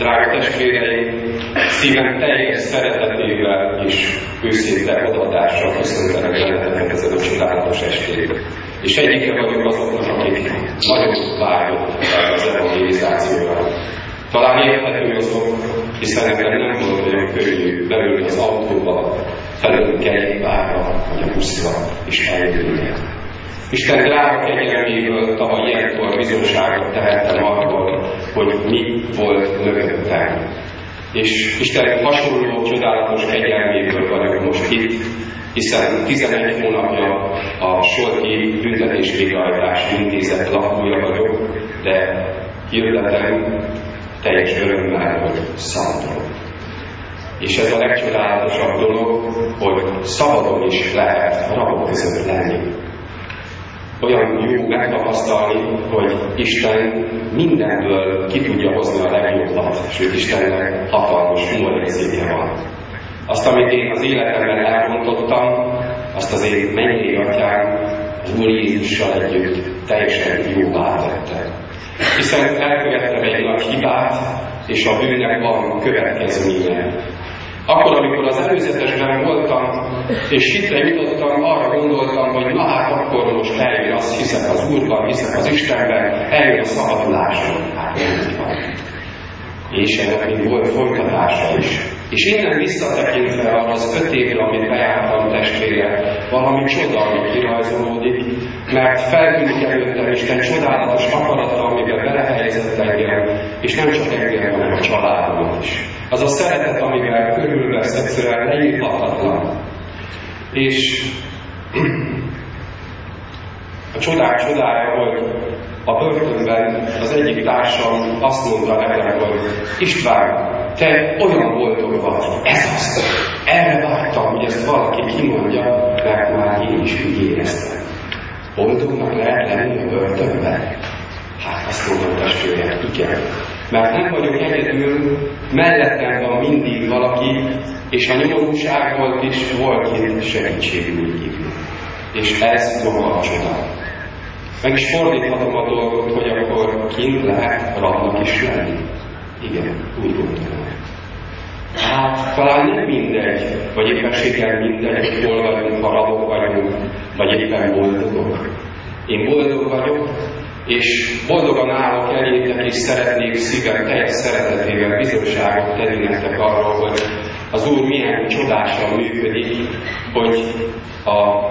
Drága testvéreim, szívem teljes szeretetével és őszinte odaadással köszöntelek benneteket ezen a csodálatos estén. És egyike vagyok azoknak, akik nagyon vágyott az evangelizációra. Talán érthető azok, hiszen nekem nem volt olyan könnyű beülni az autóba, felülni kerékpárra, vagy a buszra, és eljönni. Isten drága kegyelméből tavaly ilyenkor bizonságot tehettem arról, hogy mi volt mögöttem. És Isten hasonló csodálatos kegyelméből vagyok most itt, hiszen 11 hónapja a Solti Büntetés Végrehajtási Intézet lakója vagyok, de hirdetem teljes örömmel, hogy szabadon. És ez a legcsodálatosabb dolog, hogy szabadon is lehet a rabok között lenni. Olyan jó megtapasztalni, hogy Isten mindenből ki tudja hozni a legjobbat, sőt Istennek hatalmas humorérzéke van. Azt, amit én az életemben elrontottam, azt az én mennyei atyám az Úr Jézussal együtt teljesen jóvá tette. Hiszen elkövettem egy nagy hibát, és a bűnnek van következménye. Akkor, amikor az előzetesben voltam, és hitre jutottam, arra gondoltam, hogy na hát akkor most eljön az, hiszek az Úrban, hiszek az Istenben, eljön a szabadulásom. Hát nem van. És ennek még volt folytatása is. És innen visszatekintve arra az 5 évre, amit bejártam testvére, valami csoda, ami kirajzolódik, mert feltűnik előttem Isten csodálatos akarata, amiben belehelyezett engem, és nem csak engem, hanem a családomat is. Az a szeretet, amivel körülvesz, egyszerűen leírhatatlan. És a csodák csodája, hogy a börtönben az egyik társam azt mondta nekem, hogy István, te olyan boldog vagy, ez az. Erre vártam, hogy ezt valaki kimondja, mert már én is úgy éreztem. Boldognak lehet lenni a börtönben? Hát azt mondom, testvérem, igen. Mert nem vagyok egyedül, mellettem van mindig valaki, és a nyomorúságból is volt itt segítségül hívni. És ez maga a csoda. Meg is fordíthatom a dolgot, hogy akkor kint lehet rabnak is lenni. Igen, úgy gondolom. Hát talán nem mindegy, vagy éppenséggel mindegy, hogy hol vagyunk, ha rabok vagyunk, vagy éppen boldogok. Én boldog vagyok, és boldogan állok elétek, és szeretnék szívem teljes szeretetével bizonyságot tenni nektek arról, hogy az Úr milyen csodásan működik, hogy a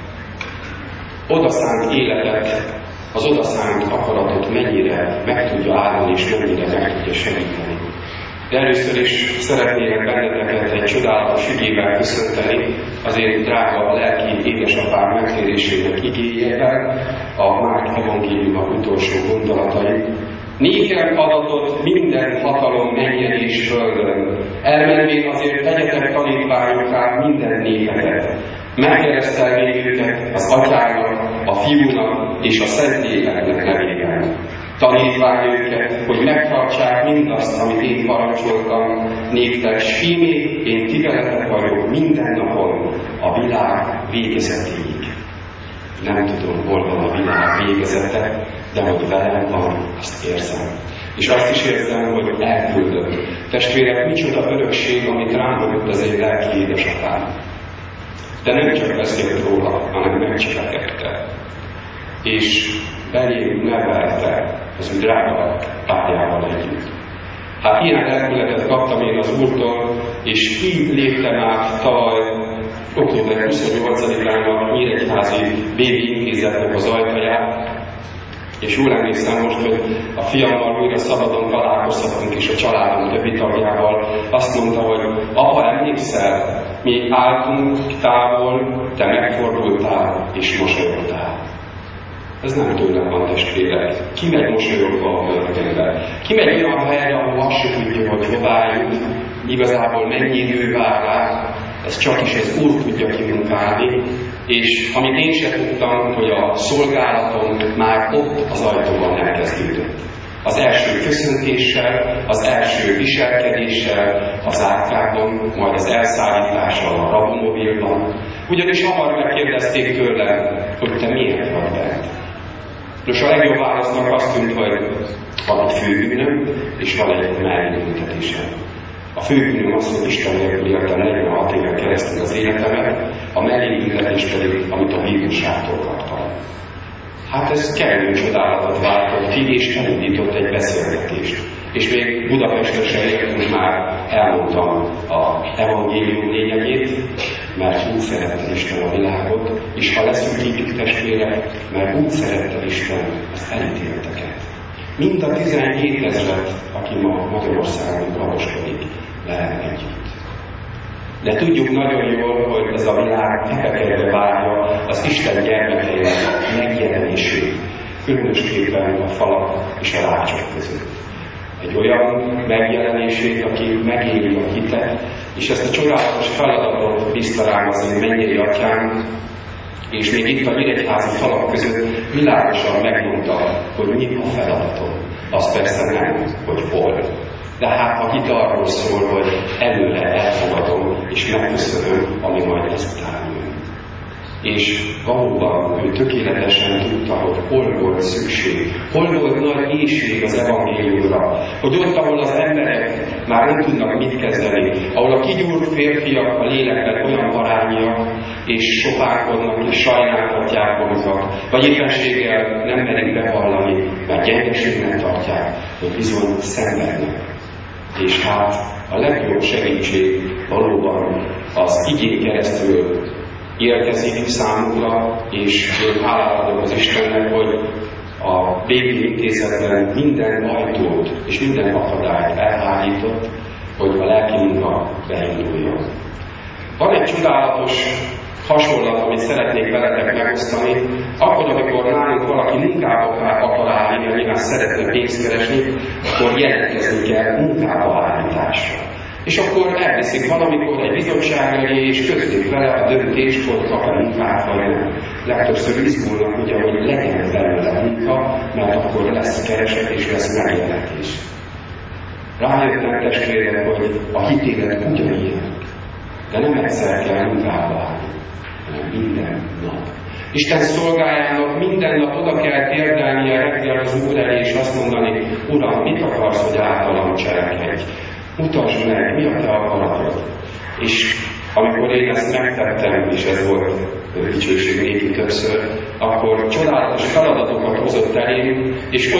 odaszánt életet, az odaszánt akaratot mennyire meg tudja áldani, és mennyire meg tudja segíteni. De először is szeretnélek benneteket egy csodálatos igével köszönteni, az én drága lelki édesapám megtérésének igéjével, a Márk evangéliuma utolsó gondolatai. Nékem adatott minden hatalom mennyen és földön, elmenvén azért tegyetek tanítványokká minden népeket. Megkeresztelnék őket az Atyának, a Fiúnak és a Szentléleknek nevében. Tanítván őket, hogy megtartsák mindazt, amit én parancsoltam néktek, s ímé én ti veletek vagyok minden napon a világ végezetéig. Nem tudom, hol van a világ végezete, de hogy velem van, azt érzem. És azt is érzem, hogy elküldött. Testvérek, micsoda örökség, amit rám adott az én lelki édesapám. De nem csak beszélt róla, hanem megcselekedte. És belém nevelte az ő drága pályával együtt. Hát ilyen lelkületet kaptam én az Úrtól, és így léptem át tavaly október 28-án a Nyíregyházi Bébi Intézetnek az ajtaját, és jól emlékszem most, hogy a fiammal újra szabadon találkozhatunk, és a családom többi tagjával azt mondta, hogy apa, emlékszel, mi álltunk távol, te megfordultál és mosolyogtál. Ez nem tőlem van, testvérek. Ki megy mosolyogva a börtönbe? Ki megy olyan helyre, ahol azt se tudja, hogy hová jut, igazából mennyi idő vár rá, ez csak is az Úr tudja kimunkálni, és amit én se tudtam, hogy a szolgálatom már ott az ajtóban elkezdődött. Az első köszöntéssel, az első viselkedéssel, az árkában, majd az elszállítással a rabomobilban. Ugyanis hamar megkérdezték tőlem, hogy te miért vagy bent. Nos, a legjobb válasznak azt tűnt, hogy van egy főbűnöm, és van egy mellébüntetésem. A főbűnöm az, hogy Isten nélkül éltem 46 éven keresztül az életemet, a mellébüntetés pedig, amit a bíróságtól kaptam. Hát ez kellő csodálatot váltott ki, és elindított egy beszélgetést. És még Budapestre se értünk, már elmondtam az evangélium lényegét, mert úgy szerette Isten a világot, és ha leszűkítik testvérek, mert úgy szerette Isten az elítélteket. Mind a 17 000, aki ma Magyarországon karaskodik, lehet együtt. De tudjuk nagyon jól, hogy ez a világ hetekedve várja az Isten gyermekeinek megjelenését, különösképpen a falak és a rácsok között. Egy olyan megjelenését, aki megéli a hitet, és ezt a csodálatos feladatot bízta rám az én mennyei atyám, és még itt a nyíregyházi falak között világosan megmondta, hogy mi a feladatom. Az persze nem, hogy hol. De hát a hit arról szól, hogy előre elfogadom, és megköszönöm, ami majd ezután jön. És valóban ő tökéletesen tudta, hogy hol volt szükség, hol volt nagy éhség az evangéliumra, hogy ott, ahol az emberek már nem tudnak mit kezdeni, ahol a kigyúrt férfiak a lélekben olyan parányiak, és sopárkodnak, és sajnáltatják magukat, vagy éppenséggel nem merik bevallani, mert gyengeségnek tartják, hogy bizony szenvednek. És hát a legjobb segítség valóban az igén keresztül érkezik számukra, és én hálát adok az Istennek, hogy a béki intézetben minden ajtót és minden akadályt elhárított, hogy a lelki munka beinduljon. Van egy csodálatos hasonlat, amit szeretnék veletek megosztani, akkor, amikor nálunk valaki munkába akar állni, mert nyilván szeretne pénzt keresni, akkor jelentkezni kell munkába állításra. És akkor elviszik valamikor egy bizottság elé, és közlik vele a döntést, hogy kap-e munkát, vagy nem. Legtöbbször izgulnak, ugye, hogy legyen belőle munka, mert akkor lesz kereset és lesz megjelentés. Rájöttem testvérek, hogy a hitélet ugyanilyen, de nem egyszer kell munkába állni, hanem minden nap. Isten szolgájának minden nap oda kell térdelnie reggel az Úr elé, és azt mondani, Uram, mit akarsz, hogy általam cselekedj? Mutasd meg, mi a te akaratod. És amikor én ezt megtettem, és ez volt dicsőség néki többször, akkor csodálatos feladatokat hozott elém, és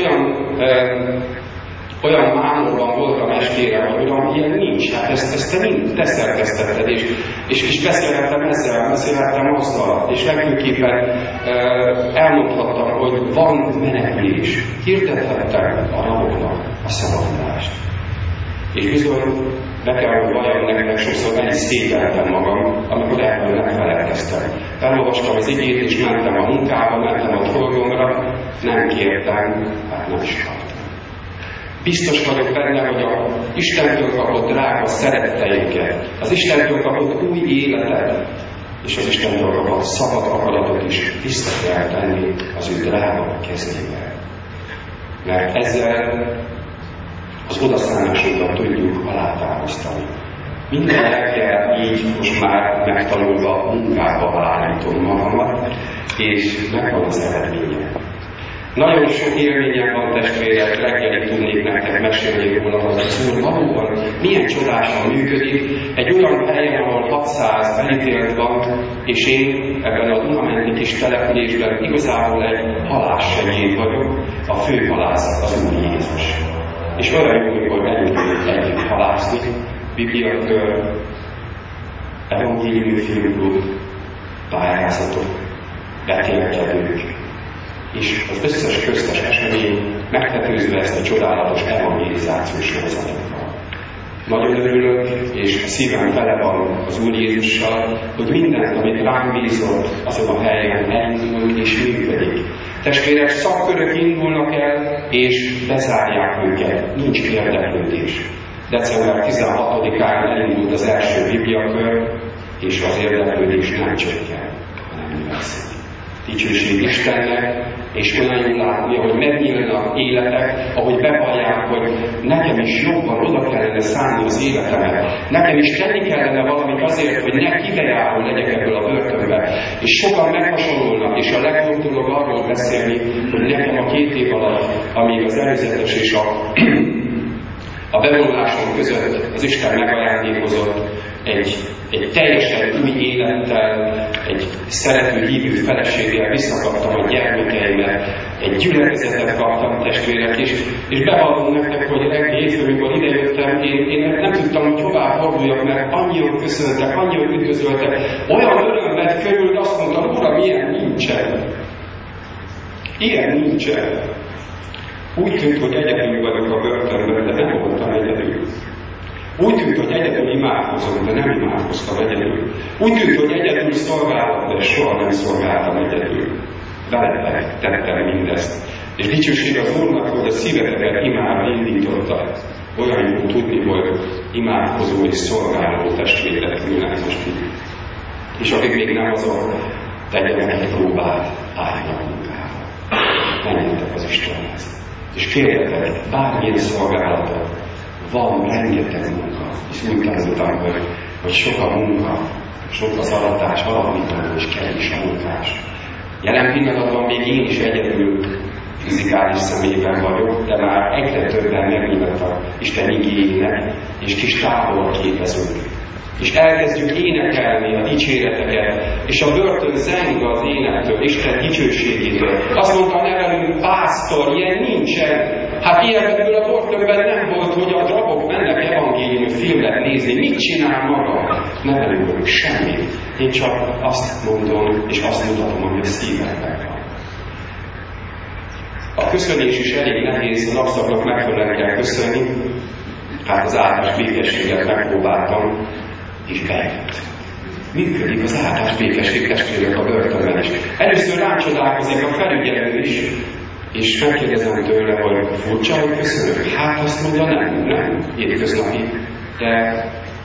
olyan mámorban voltam estére, hogy Uram, ilyen nincs, hát ezt te szerkesztetted, és beszélhettem ezzel, beszélhettem azzal, és legfőképpen elmondhattam, hogy van menekülés. Hirdethettem a raboknak a szabadulást. És bizony, be kell, hogy valljam nektek, sokszor el is szégyeltem magam, amikor erről megfelelkeztem. Elolvastam az igét, és mentem a munkába, mentem a dolgomra, nem kértem, hát nem is kaptam. Biztos vagyok benne, hogy az Istentől kapott drága szeretteinket, az Istentől kapott új életet, és az Istentől kapott szabad akaratot is vissza kell tenni az ő drága kezébe. Mert ezzel az odaszánásunkat tudjuk alátámasztani. Minden reggel így most már megtanulva munkába állítom magamat, és megvan az eredménye. Nagyon sok élményem van, testvérek, reggelig tudnék nektek mesélni róla, hogy az Úr valóban milyen csodásan működik. Egy olyan helyen, ahol 600 elítélt van, és én ebben a Dunamenti kis településben igazából egy halássegéd vagyok, a főhalász az Úr Jézus. És olyan jó, amikor megyünk együtt halászni, bibliakör, evangéliumi filmklub, pályázatok, betélkedők, és az összes köztes esemény megtetőzve ezt a csodálatos evangelizációs sorozatokkal. Nagyon örülök, és a szívem tele van az Úr Jézussal, hogy mindent, amit rám bízott, azon a helyen elindul és működik. Testvérek, szakkörök indulnak el, és bezárják őket. Nincs érdeklődés. December 16-án elindult az első bibliakör, és az érdeklődés nem csökken, hanem növekszik. Dicsőség Istennek, És olyan jól látni, ahogy megnyílnak életek, ahogy bevallják, hogy nekem is jobban oda kellene szállni az életemet. Nekem is tenni kellene valamit azért, hogy ne kivejáró legyek ebből a börtönbe. És sokan meghasonlulnak, és a legjobb dolog arról beszélni, hogy nekem a 2 év alatt, amíg az előzetes és a bevonulásom között az Isten megajándékozott egy teljesen új élettel, egy szerető, hívő feleséggel visszakaptam a gyermekeimet, egy gyülekezetet kaptam, testvérek, és bevallom nektek, hogy reggel hétfőn, amikor idejöttem, én nem tudtam, hogy hová forduljak, mert annyian köszöntek, annyian üdvözöltek, olyan öröm vett körül, azt mondtam, Uram, ilyen nincsen. Ilyen nincsen. Úgy tűnt, hogy egyedül vagyok a börtönben, de nem voltam egyedül. Úgy tűnt, hogy egyedül imádkozom, de nem imádkoztam egyedül. Úgy tűnt, hogy egyedül szolgáltam, de soha nem szolgáltam egyedül. Veletek tettem mindezt. És dicsőség az Úrnak, hogy a szíveteket imádra indította. Olyan jó tudni, hogy imádkozó és szolgáló testvérek ülnek most itt. És akik még nem azok, tegyenek egy próbát, álljanak munkába. Menjetek az Istenhez. És kérjetek bármilyen szolgálatot. Van rengeteg munka, és úgy tanultam, hogy sok a munka, sok az alatás, alapítanó, és kevés a munkás. Jelen pillanatban még én is egyedül fizikális személyben vagyok, de már egyre többen megnyitottak Isten igényének, és kis távolat képezünk. És elkezdjük énekelni a dicséreteket, és a börtön zeng az énektől, Isten dicsőségétől. Azt mondta nevelünk, pásztor, ilyen nincsen. Hát ilyenből a börtönben nem volt, hogy a drabok mennek evangélium filmet nézni. Mit csinál maga? Nevelünk semmit. Én csak azt mondom, és azt mutatom, hogy a szívemben van. A köszönés is elég nehéz, a napszaknak megfelelően kell köszönni. Hát az áldás békességet megpróbáltam, és bejött. Működik az áldás békesség, testvérek, a börtönben is. Először rácsodálkozik a felügyelő is, és megkérdezem tőle, hogy furcsa, hogy köszönök. Hát azt mondja, nem hétköznapi, de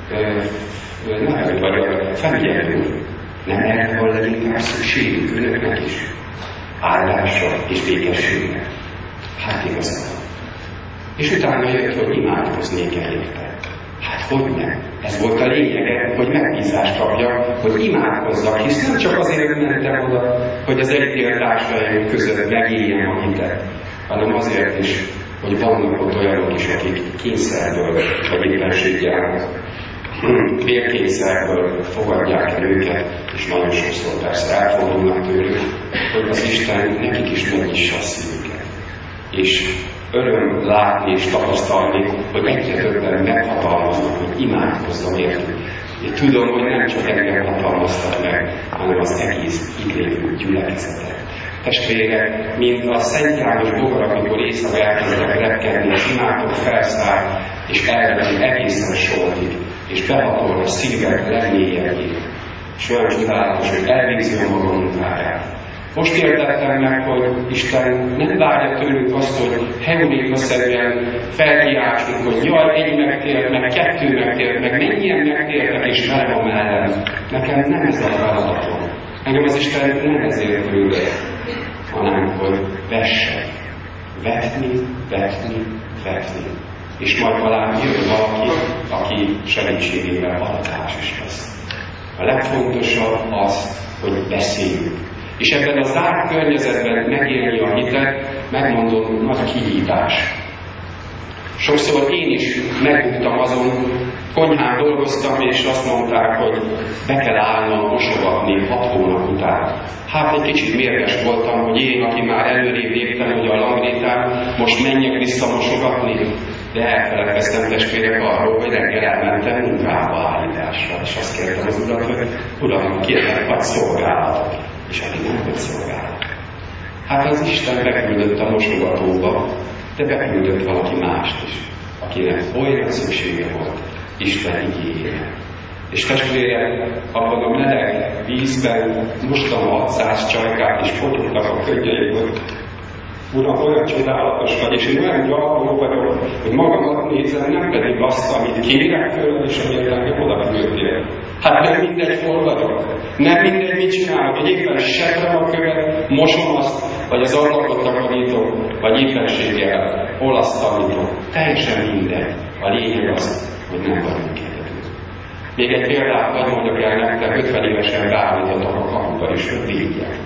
nem vagy a felügyelő. Nem erre van leginkább szükségük önöknek is. Áldásra és békességre. Hát igazán. És utána jött, hogy imádkozni kell érte. Hát hogy nem? Ez volt a lényege, hogy megbízást kapjak, hogy imádkozzak, hisz nem csak azért mentem oda, hogy az elítélt társaim között megéljem a hitet, hanem azért is, hogy vannak ott olyanok is, akik kényszerből, vagy éppenséggel, vérkényszerből fogadják el őket, és nagyon sokszor persze elfordulnak tőlük, hogy az Isten nekik is megnyissa a szívüket. És öröm látni és tapasztalni, hogy egyre többen meghatalmaznak, hogy imádkozzam értük. Én tudom, hogy nem csak engem hatalmaztak meg, hanem az egész itt lévő gyülekezetet. Testvérek, mint a Szent János bogarak, amikor éjszaka elkezdek repkedni, és imádok felszáll, és elvedik egészen sortig, és behatol a szívek legmélyebbi. És olyan csodálatos, hogy elvégzi a maga munkáját. Most értettem meg, hogy Isten nem várja tőlünk azt, hogy heurékaszerűen felkiáltsunk, hogy jaj, egy megtért, meg 2 megtért, meg mennyien megtértek, és velem a mellem. Nekem nem ez a feladatom. Engem az Isten nem ezért tőle, hanem hogy vessek. Vetni. És majd talán jön valaki, aki segítségével alatás is lesz. A legfontosabb az, hogy beszéljünk. És ebben a zárt környezetben megélni a hitet, megmondom, nagy kihívás. Sokszor én is megbuktam azon, konyhán dolgoztam, és azt mondták, hogy be kell állnom mosogatni 6 hónap után. Hát egy kicsit mérges voltam, hogy én, aki már előrébb léptem ugye a langrétán, most menjek vissza mosogatni, de elfeledkeztem testvérek arról, hogy reggel elmentem munkába állításra, és azt kértem az Urat, hogy Uram, kérlek, vagy szolgálatot. És aki nem volt szolgálat. Hát az Isten beküldött a mosogatóba, de beküldött valaki mást is, akinek olyan szüksége volt Isten igényére. És testvérek, abban a meleg vízben mostam a 600 csajkát, és fogyogtak a könnyeimből. Uram, olyan csodálatos vagy, és én olyan gyarló vagyok, hogy magamat nézem, nem pedig azt, amit kérek tőled, és amire engem odaküldtél. Hát nem mindegy, hol vagyok. Nem mindegy, mit csinálok, hogy éppen seprem a követ, mosom azt, vagy az ablakot takarítok, vagy éppenséggel olaszt tanítok. Teljesen mindegy. A lényeg az, hogy nem vagyunk egyedül. Még egy példát hadd mondjak el nektek, 50 évesen beállítottak a kapuba, és ők védják.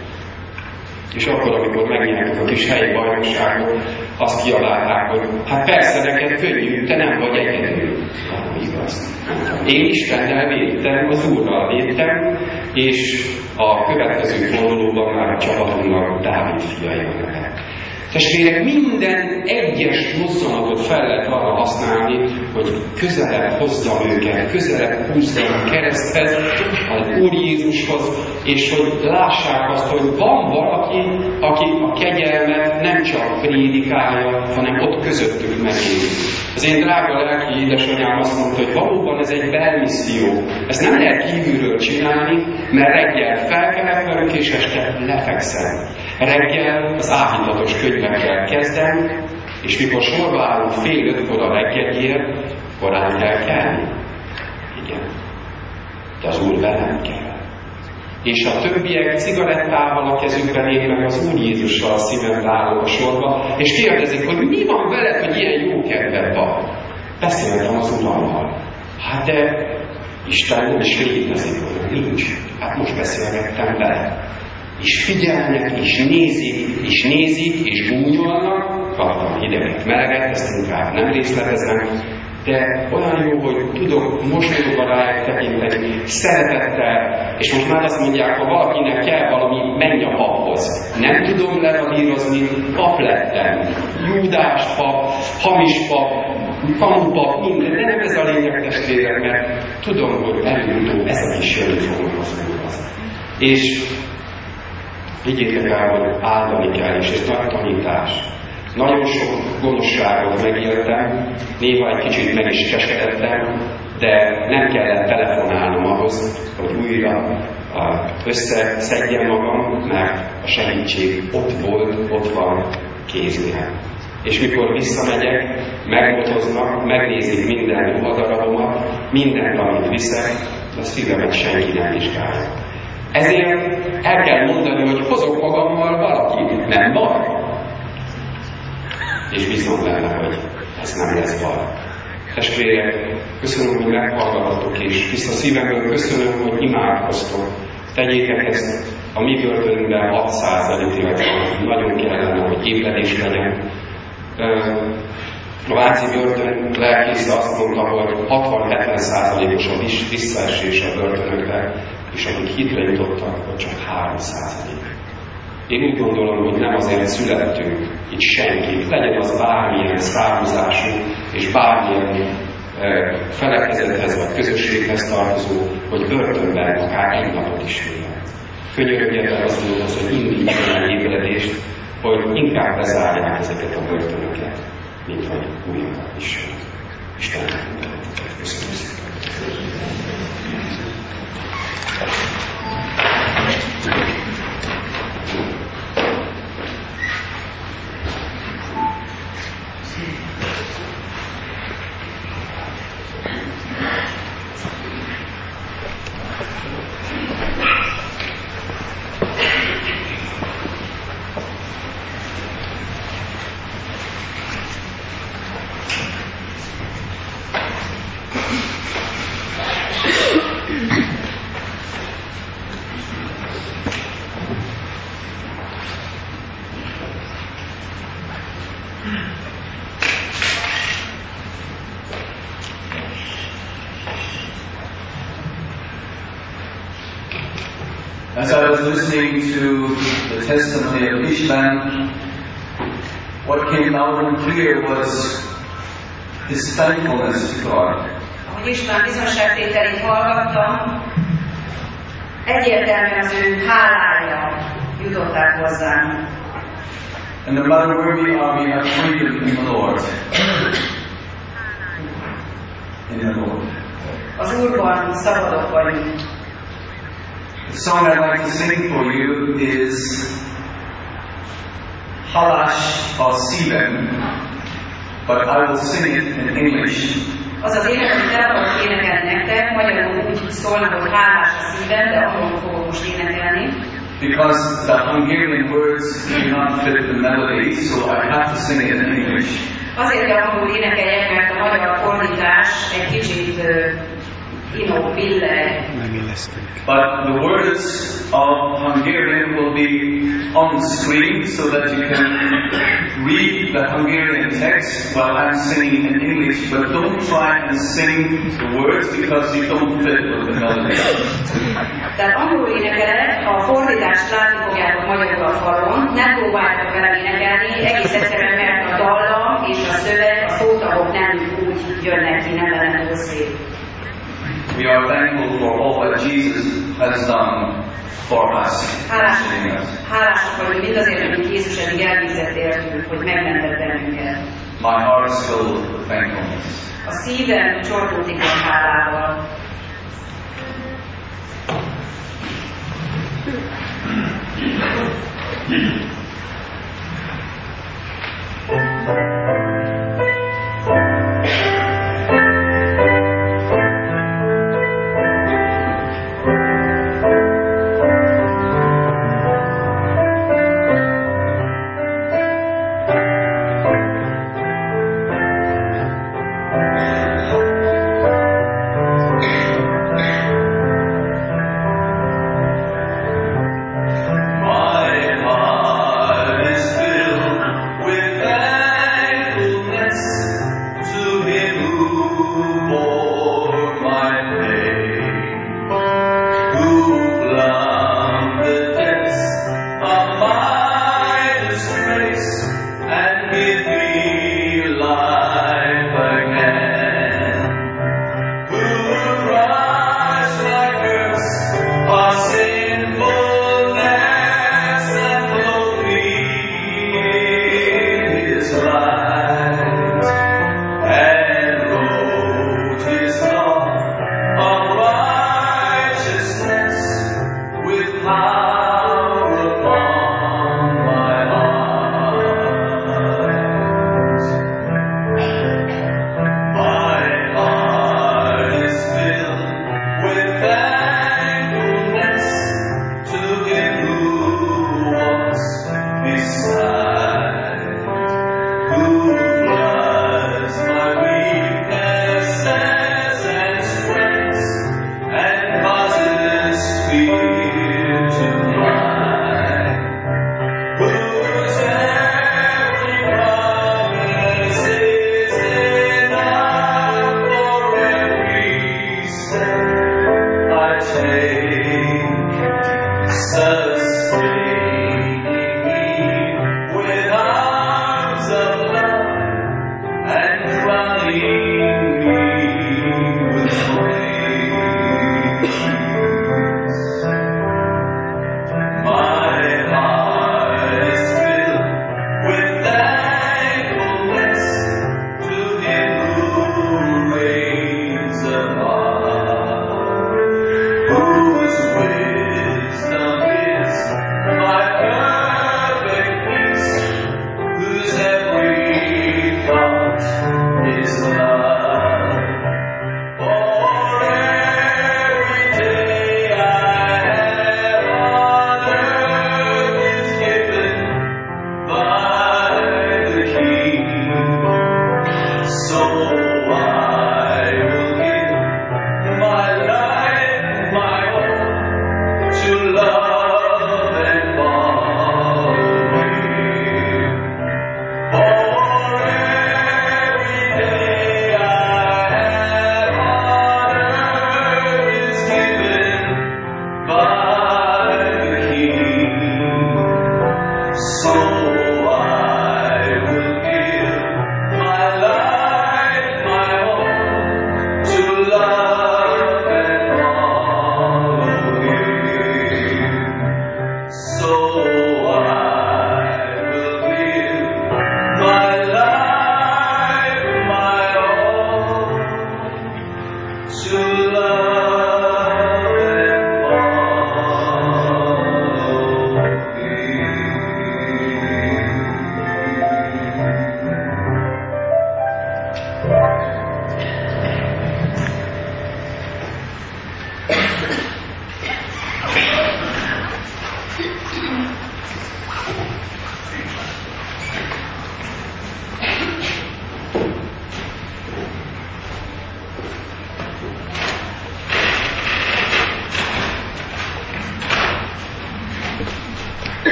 És akkor, amikor megnyertük a kis helyi bajnokságot, azt kiabálták, hogy hát persze neked könnyű, te nem vagy egyedül. Nem igaz. Én Istennel védtem, az Úrral védtem, és a következő fordulóban már a csapatunknak Dávid fiai vannak. Testvérek, minden egyes mozzanatot fel lehet arra használni, hogy közelebb hozzam őket, közelebb húzzam a kereszthez, az Úr Jézushoz, és hogy lássák azt, hogy van valaki, aki a kegyelmet nem csak prédikálja, hanem ott közöttük megéli. Az én drága lelki édesanyám azt mondta, hogy valóban ez egy belmisszió. Ezt nem lehet kívülről csinálni, mert reggel felkelek velük, és este lefekszem. Reggel az áhítatos könyvekkel kezdem, és mikor sorba állunk 4:30 a reggeliért, korán kell kelni. Igen. De az Úr velem kell. És a többiek cigarettával a kezükben, én meg az Úr Jézussal a szívembe állok a sorba, és kérdezik, hogy mi van veled, hogy ilyen jó kedved van. Beszéltem az Urammal. Hát de Isten nem is létezik, hogy nincs. Hát most beszélgettem vele. És figyelnek, és nézik, és gúnyolnak, kaptam hideget, meleget, ezt inkább nem részletezem, de olyan jó, hogy tudok mosolyogva rájuk tekinteni, szeretettel, és most már azt mondják, ha valakinek kell valami, menj a paphoz. Nem tudom leradírozni, pap lettem. Júdás pap, hamis pap, kamupap, minden, de nem ez a lényeg, testvérek, mert tudom, hogy előbb-utóbb ezek is jönni fognak az Úrhoz. És higgyétek el, hogy áldani kell, és ez nagy tanítás. Nagyon sok gonoszságot megéltem, néha egy kicsit meg is keseredtem, de nem kellett telefonálnom ahhoz, hogy újra összeszedjem magam, mert a segítség ott volt, ott van kéznél. És mikor visszamegyek, megmotoznak, megnézik minden ruhadarabomat, mindent, amit viszek, a szívemet senki nem vizsgálja. Ezért el kell mondani, hogy hozok magammal valakit, nem baj. És bízom benne, hogy ez nem lesz baj. Testvérek, köszönöm, hogy meghallgatatok, és vissza szívemből köszönöm, hogy imádkoztok. Tegyétek ezt a mi börtönünkben 600 ítéletet. Nagyon kellene, hogy ébredés legyen. A váci börtön lelkésze azt mondta, hogy 60-70%-os a visszaesés a börtönökre, és akik hitre jutottak, hogy csak 3%. Én úgy gondolom, hogy nem azért születtünk itt senkit, legyen az bármilyen származású, és bármilyen felekezethez vagy közösséghez tartozó, hogy börtönben akár egy napot is él. Könyörögjetek az Úrhoz, hogy indítson el ébredést, hogy inkább bezárják ezeket a börtönöket, mint hogy újakat is. Istennek köszönöm szépen. As I was listening to the testimony of István, what came loud and clear was his thankfulness to God. Ahogy István bizonságtételét hallgattam, egyértelműen az ő hálája jutott át hozzám. And no matter where we are, we have freedom in the Lord. In the Lord. Az Úrban szabadok vagyunk. The song I'd like to sing for you is Halash a Szívem, but I will sing it in English. Az az ének, amit el fogok énekelni nektek, magyarul úgy szólna, hogy hálás a szívem, de angolul fogok most énekelni. because the Hungarian words do not fit the melody, so I have to sing it in English. Azért kell angolul énekeljek, mert a magyar fordítás egy kicsit billeg. But the words of Hungarian will be on the screen so that you can read the Hungarian text while I'm singing in English, but don't try and sing the words because you don't fit with the melody. Tehát angolul énekelek, a fordítást látni fogjátok magyarul a falon, nem próbáltok velem énekelni, egész egyszerűen, mert a dallam és a szöveg, a szótagok nem úgy jönnek ki, nem lenne túl szép. We are thankful for all that Jesus has done for us. Hálások vagyunk mindazért, amit Jézus eddig elvégzett értünk, hogy megmentett bennünket. My heart is filled with thankfulness. A szívem csortódik a hálával.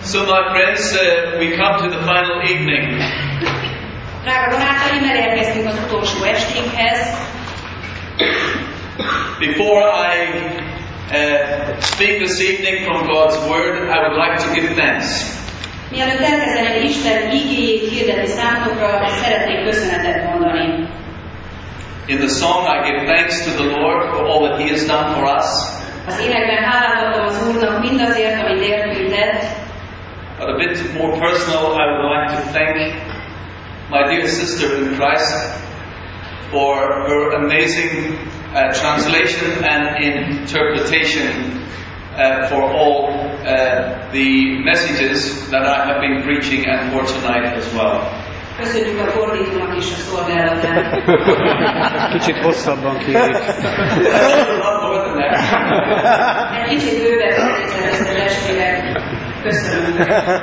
So my friends, we come to the final evening. Drága barátaim, elérkeztünk az utolsó esténkhez. Before I speak this evening from God's Word, I would like to give thanks. Mielőtt elkezdenék Isten igéjét hirdetni számotokra, szeretnék köszönetet mondani. In the song, I give thanks to the Lord for all that He has done for us. Az énekben hálát adom az Úrnak mindazért, amit értünk tett. But a bit more personal, I would like to thank my dear sister in Christ for her amazing translation and interpretation for all the messages that I have been preaching and for tonight as well. Köszönjük a fordítónak is a szolgálatát. Kicsit hosszabban kérjük. Egy kicsit bővebb fordítani ezt a testvérek. Köszönöm.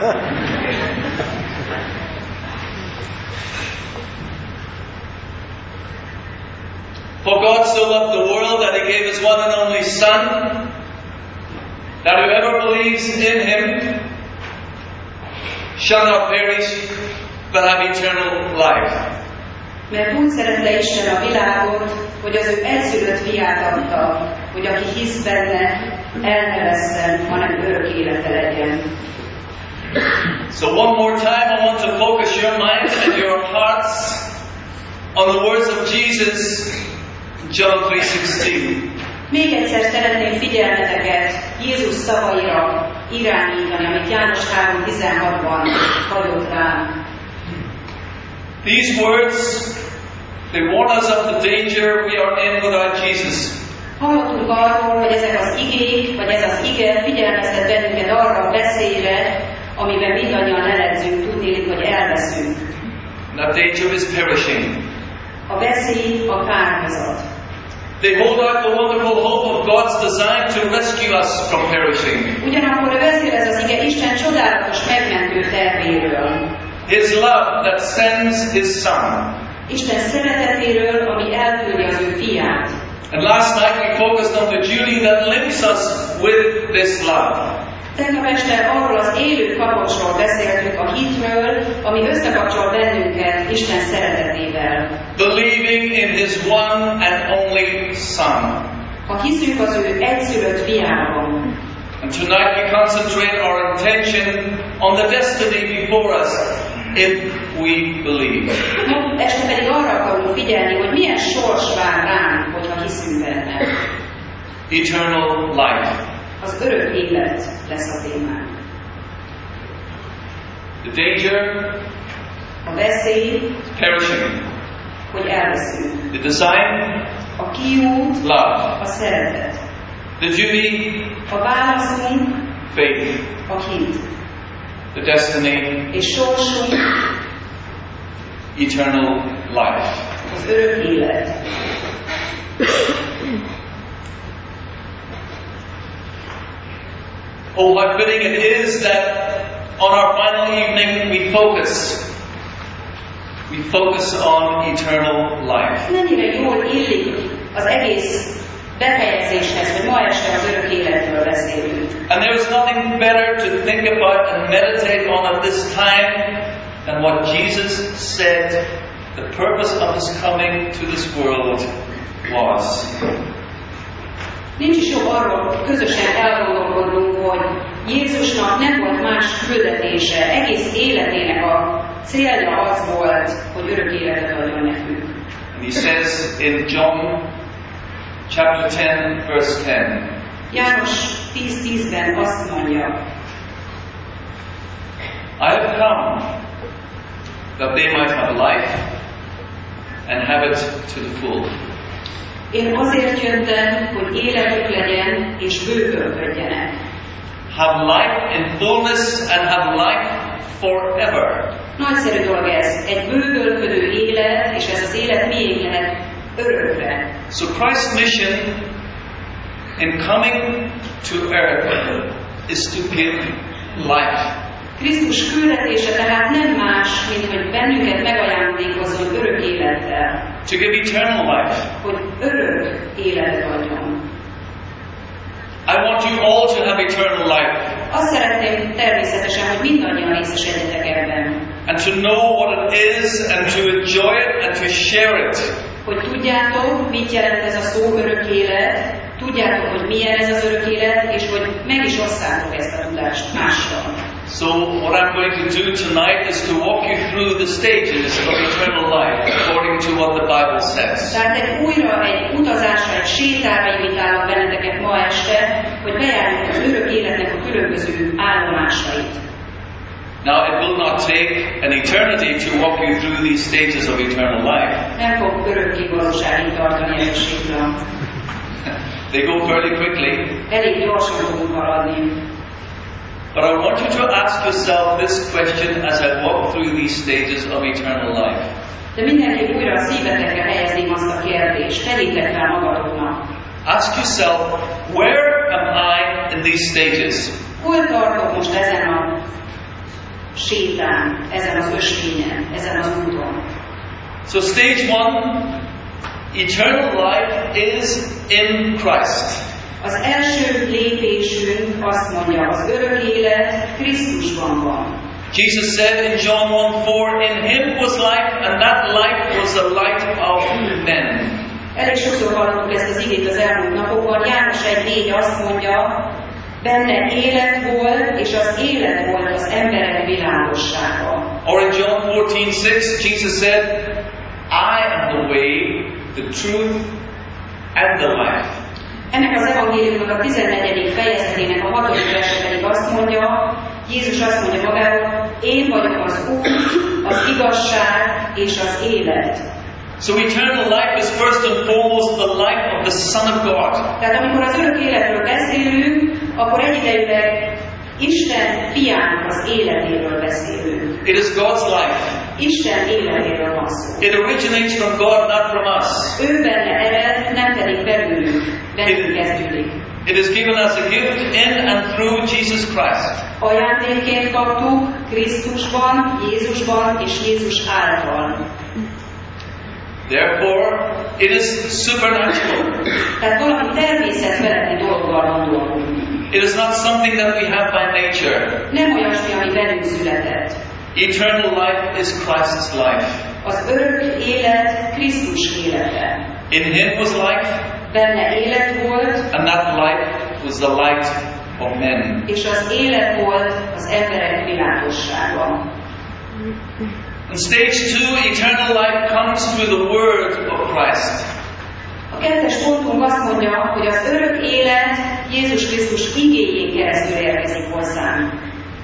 For God so loved the world that He gave His one and only Son, that whoever believes in Him shall not perish, but have eternal life. Mert úgy szerette Isten a világot, hogy az ő egyszülött fiát adta, hogy aki hisz benne, el ne vesszen, hanem örök élete legyen. So one more time I want to focus your minds and your hearts on the words of Jesus, John 3:16. Még egyszer szeretném figyelmeteket Jézus szavaira irányítani, amit János 3:16-ban hagyott rám. These words, they warn us of the danger we are in without Jesus. Hallottunk arról, hogy ezek az igék, vagy ez az ige figyelmeztet bennünket arra a veszélyre, amiben mindannyian eledzünk, tudnélik, hogy elveszünk. That danger is perishing. A veszély a kárhozat. They hold out the wonderful hope of God's design to rescue us from perishing. Ugyanakkor beszél ez az ige Isten csodálatos megmentő tervéről. His love that sends His Son. Isten szeretetéről, ami elküldi az ő fiát. And last night we focused on the duty that links us with this love. Tegnap este arról az élő kapocsról beszéltünk, a hitről, ami összekapcsol bennünket Isten szeretetével. Believing in His one and only Son. Ha hiszünk az ő egyszülött fiában. And tonight we concentrate our attention on the destiny before us if we believe. Ma este pedig arra akarunk figyelni, hogy milyen sors vár ránk, hogyha hiszünk benne. Eternal life. Az örök élet lesz a témánk. The danger, A veszély, perishing. hogy elveszünk. The design, A kiút, love. a szeretet. The duty, A válaszunk, faith. a hit. The destiny, És sorsunk, eternal life. az örök élet. Oh, how fitting it is that on our final evening we focus on eternal life. Mennyire jól illik az egész befejezéshez, hogy ma este az örök életről beszélünk. And there is nothing better to think about and meditate on at this time than what Jesus said the purpose of His coming to this world was. Nincs is jó arról közösen elgondolkodnunk, hogy Jézusnak nem volt más küldetése, egész életének a célja az volt, hogy örök életet adjon nekünk. And He says in John chapter 10 verse 10. János 10:10-ben azt mondja, I have come that they might have life and have it to the full. én azért jöttem, hogy életük legyen és bővölködjenek. Have life in fullness and have life forever. Nagyszerű dolog ez, egy bővölködő élet, és ez az élet miénk lehet örökre. So Christ's mission in coming to earth is to give life. Krisztus küldetése tehát nem más, mint hogy bennünket megajándékozzon örök élettel. To give eternal life. Hogy örök életet adjon. I want you all to have eternal life. Azt szeretném természetesen, hogy mindannyian részesedjetek ebben. And to know what it is, and to enjoy it, and to share it. Hogy tudjátok, mit jelent ez a szó örök élet, tudjátok, hogy milyen ez az örök élet, és hogy meg is osszátok ezt a tudást mással. So what I'm going to do tonight is to walk you through the stages of eternal life, according to what the Bible says. Tehát újra egy utazásra, egy sétára invitálok benneteket ma este, hogy bejárjuk az örök életnek a különböző állomásait. Now, it will not take an eternity to walk you through these stages of eternal life. Nem fog örökké valóságig tartani ez a séta. They go fairly quickly. Elég gyorsan fogunk haladni. But I want you to ask yourself this question as I walk through these stages of eternal life. De mindenképp újra a szívetekre helyezném azt a kérdést. Tegyétek fel magatoknak. Ask yourself, where am I in these stages? Hol tartok most ezen a sétán, ezen az ösvényen, ezen az úton? So stage 1, eternal life is in Christ. Az első lépésünk azt mondja, az örök élet Krisztusban van. Jesus said in John 1:4, in him was life, and that life was the light of men. Elég sokszor hallottuk ezt az igét az elmúlt napokban. János 1:4 azt mondja, benne élet volt, és az élet volt az emberek világossága. Or in John 14:6, Jesus said, I am the way, the truth, and the life. Ennek az evangéliumnak a 14. fejezetének a 6. verse pedig azt mondja, Jézus azt mondja magáról, én vagyok az út, az igazság és az élet. So eternal life is first and foremost the life of the Son of God. Tehát amikor az örök életről beszélünk, akkor egyidejűleg Isten fiának az életéről beszélünk. It is God's life. Isten életéről van szó. It originates from God, not from us. Ő benne ered, nem pedig bennünk kezdődik. It is given as a gift in and through Jesus Christ. Ajándékként kaptuk Krisztusban, Jézusban és Jézus által. Therefore, it is supernatural. Tehát valami természetfeletti dologgal van dolgunk. It is not something that we have by nature. Nem olyasmi, ami velünk született. Eternal life is Christ's life. Az örök élet Krisztus élete. In him was life, benne élet volt, and that life was the light of men. És az élet volt az emberek világossága. In stage 2, eternal life comes through the word of Christ. A 2. pontunk azt mondja, hogy az örök élet Jézus Krisztus igéjén keresztül érkezik hozzánk.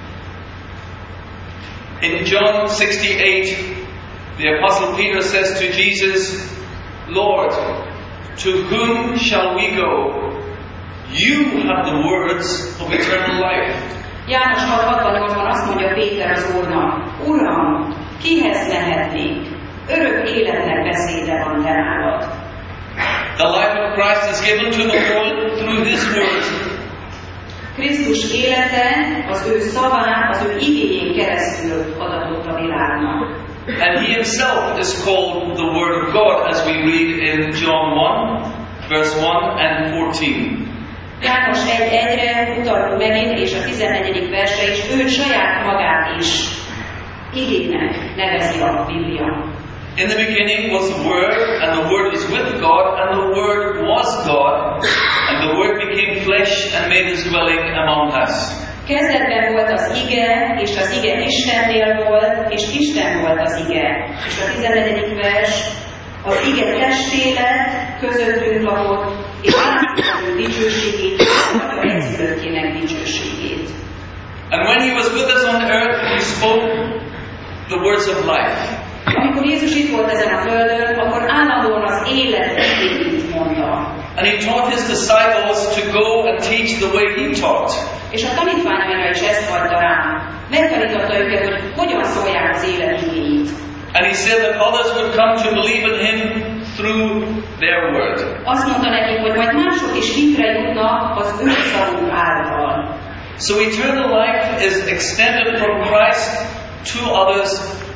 In John 68, the Apostle Peter says to Jesus, Lord, to whom shall we go? You have the words of eternal life. János 6:68-ban azt mondja Péter az Úrnak, Uram, kihez mehetnénk? Örök életnek beszéde van te nálad. The life of Christ is given to the world through His word. Krisztus élete az ő szaván, az ő igéjén keresztül adatott a világnak. And He Himself is called the Word of God, as we read in John 1, verse 1 and 14. János 1:1-re utalunk megint, és a 14. verse is ő saját magát is igének nevezi a Biblia. In the beginning was the Word, and the Word was with God, and the Word was God, and the Word became flesh and made His dwelling among us. Kezdetben volt az ige, és az ige Istennél volt, és Isten volt az ige. És a 14. vers, az ige testé lett, közöttünk lakott, és láttuk az ő dicsőségét, a egyszülöttjének dicsőségét. And when He was with us on earth, He spoke the words of life. Amikor Jézus itt volt ezen a földön, akkor állandóan az élet igényt mondta. And He taught His disciples to go and teach the way He taught. És a tanítványaira is ezt hagyta rá. Megtanította őket, hogy hogyan szólják az élet igényt. And He said that others would come to believe in Him through their word. Azt mondta nekik, hogy majd mások is hitre jutnak az ő szavuk által. So eternal life is extended from Christ to others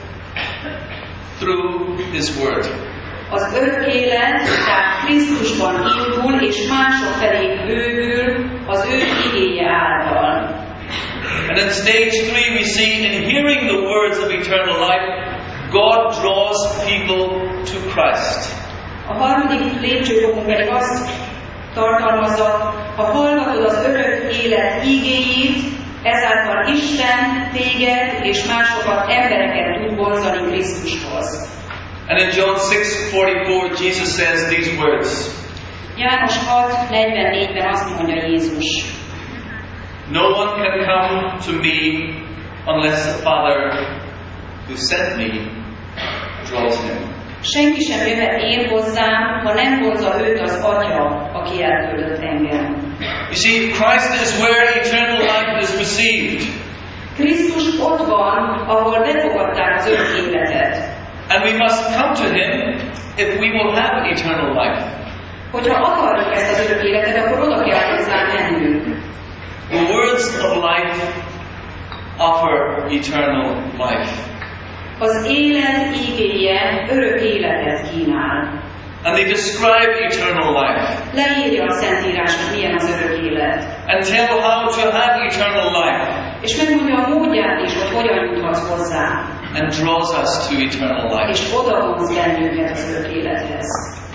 through His word. Az örök élet, tehát Krisztusban indul, és mások felé bővül az ő igéje által. And in stage 3 we see, in hearing the words of eternal life, God draws people to Christ. A harmadik lépcsőfokunk pedig azt tartalmazza, ha hallgatod az örök élet ígéjét, ezáltal Isten téged és másokat, embereket tud vonzani Krisztushoz. And in John 6:44, Jesus says these words. János 6:44-ben azt mondja Jézus. No one can come to me unless the Father who sent me draws him. Senki sem jöhet én hozzám, ha nem vonza őt az Atya, aki elküldött engem. You see, Christ is where eternal life is received. Krisztus ott van, ahol befogadták az örök életet. And we must come to him if we will have eternal life. Hogyha akarjuk ezt az örök életet, akkor oda kell hozzá mennünk. The words of life offer eternal life. Az élet ígéje örök életet kínál. And they describe eternal life. Leírja a Szentírás, hogy milyen az örök élet. And tell how to have eternal life. És megmondja a módját is, hogy hogyan juthatsz hozzá. And draws us to eternal life. És odavonz bennünket az örök élethez.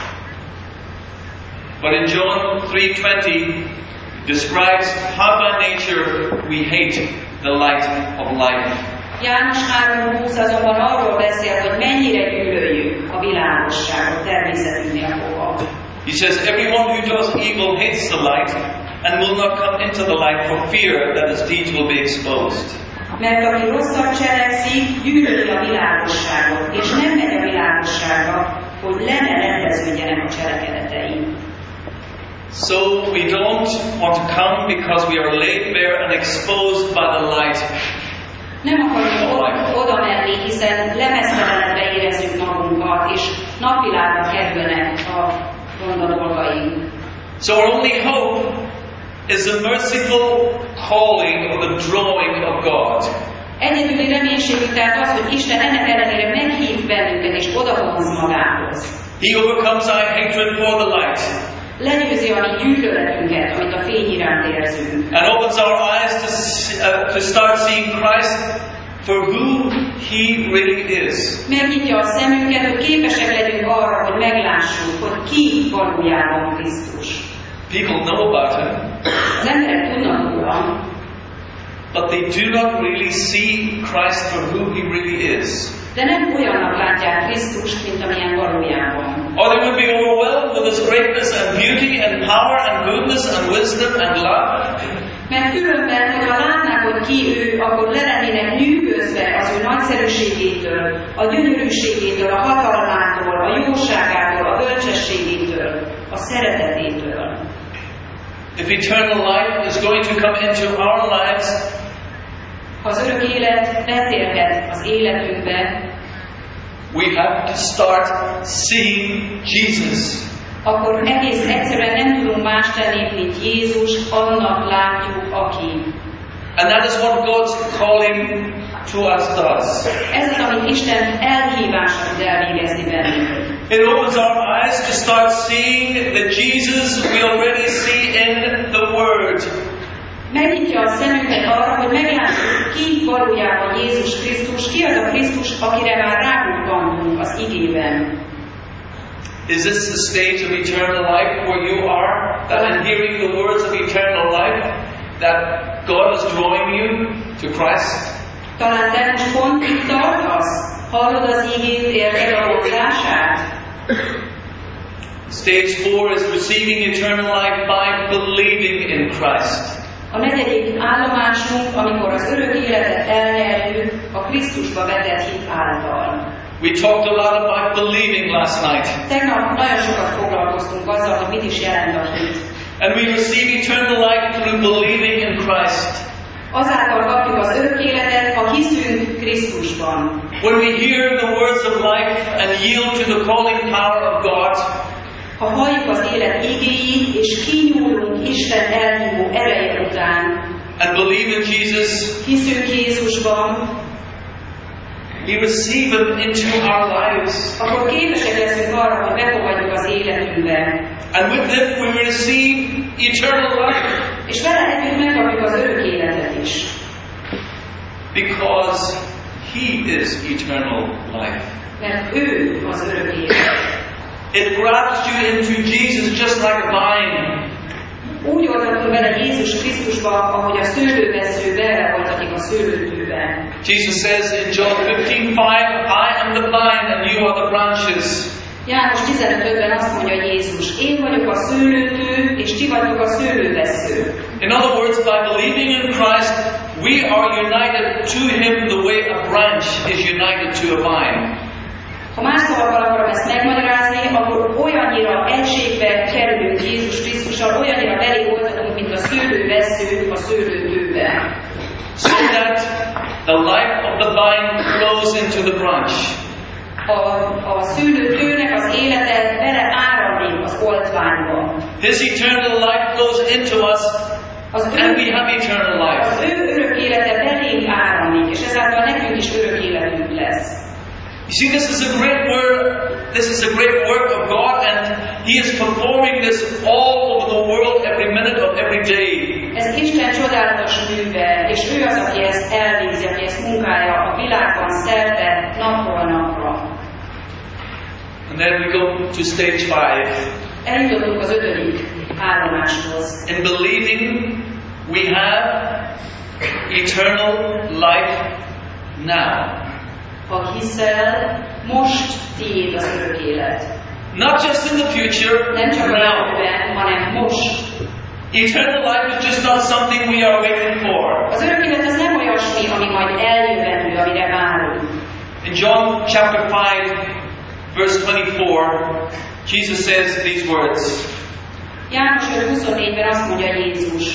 But in John 3:20 describes how by nature we hate the light of life. János 3:20 azonban arról beszél, hogy mennyire gyűlöljük a világosságot természetünknél fogva. He says, everyone who does evil hates the light and will not come into the light for fear that his deeds will be exposed. Mert aki rosszat cselekszik, gyűlöli a világosságot, és nem megy a világosságra, hogy le ne rendeződjenek a cselekedetei. So we don't want to come because we are laid bare and exposed by the light. Nem akarjuk oda menni, hiszen lemeztelenedve érezzük magunkat, és napvilágra kerülnek a ronda dolgaink. So our only hope is the merciful calling or the drawing of God. Egyedüli reménységünk tehát az, hogy Isten ennek ellenére meghív bennünket és odavonz magához. He overcomes our hatred for the light. Legyőzi a mi gyűlöletünket, amit a fény iránt érzünk. And opens our eyes to start seeing Christ for who He really is. Megnyitja a szemünket, hogy képesek legyünk arra, hogy meglássuk, hogy ki valójában Krisztus. People know about Him. Az emberek tudnak róla, but they do not really see Christ for who He really is. De nem olyannak látják Krisztust, mint amilyen valójában. Or they would be overwhelmed with His greatness and beauty and power and goodness and wisdom and love. Mert különben, hogyha látnák, hogy ki ő, akkor le lennének nyűgözve az ő nagyszerűségétől, a gyönyörűségétől, a hatalmától, a jóságától, a bölcsességétől, a szeretetétől. If eternal life is going to come into our lives, ha az örök élet betérhet az életünkbe, we have to start seeing Jesus. Akkor egész egyszerűen nem tudunk más tenni, mint Jézus, annak látjuk, aki. And that is what God's calling to us does. Ez az, amit Isten elhívása tud elvégezni bennünk. It opens our eyes to start seeing the Jesus we already see in the Word. Megnyitja a szemünket arra, hogy meglássuk, ki valójában Jézus Krisztus, ki az a Krisztus, akire már rábukkantunk az igében. Is this the stage of eternal life where you are? That in hearing the words of eternal life, that God is drawing you to Christ? Talán te most pont itt tartasz? Hallod az igét, érzed a vonzását? Stage 4 is receiving eternal life by believing in Christ. A negyedik állomásunk, amikor az örök életet elnyerjük, a Krisztusba vetett hit által. We talked a lot about believing last night. Tegnap nagyon sokat foglalkoztunk azzal, hogy mit is jelent a hit. And we receive eternal life through believing in Christ. Azáltal kapjuk az örök életet, ha hiszünk Krisztusban. When we hear the words of life and yield to the calling power of God, ha halljuk az élet igéjét, és kinyúlunk Isten elhívó ereje után, and believe in Jesus, hiszünk Jézusban, we receive Him into our lives. Akkor képesek leszünk arra, hogy befogadjuk az életünkbe. And with Him we receive eternal life. És vele együtt megkapjuk az örök életet is. He is eternal life. Mert ő az örök élet. It grafts you into Jesus just like a vine. Úgy oltatunk bele Jézus Krisztusba, ahogy a szőlővesző beleoltatik a szőlőtőbe. Jesus says in John 15:5, I am the vine and you are the branches. János 15-ben azt mondja Jézus, én vagyok a szőlőtő, és ti vagytok a szőlővesző. In other words, by believing in Christ, we are united to Him the way a branch is united to a vine. Ha más szavakkal akarom ezt megmagyarázni, akkor olyannyira egységbe kerülünk Jézus Krisztussal, olyannyira belé oltatunk, mint a szőlővesző a szőlőtőbe. So that the life of the vine flows into the branch. A szőlőtőnek az élete bele áramlik az oltványba. His eternal life flows into us, and we have eternal life. Az ő örök élete belénk áramlik, és ezáltal nekünk is örök életünk lesz. You see, this is a great word. This is a great work of God, and He is performing this all over the world, every minute of every day. Ez Isten csodálatos műve, és ő az, aki ezt elvégzi, aki ezt munkálja a világban szerte, napról napra. And then we go to stage 5. Eljutottunk az 5. állomáshoz. In believing, we have eternal life now. Ha hiszel, most tiéd az örök élet. Not just in the future, Nem csak a now. jövőben, hanem most. Eternal life is just not something we are waiting for. Az örök élet az nem olyasmi, ami majd eljövendő, amire várunk. In John chapter 5, verse 24, Jesus says these words. János 5:24-ben azt mondja Jézus.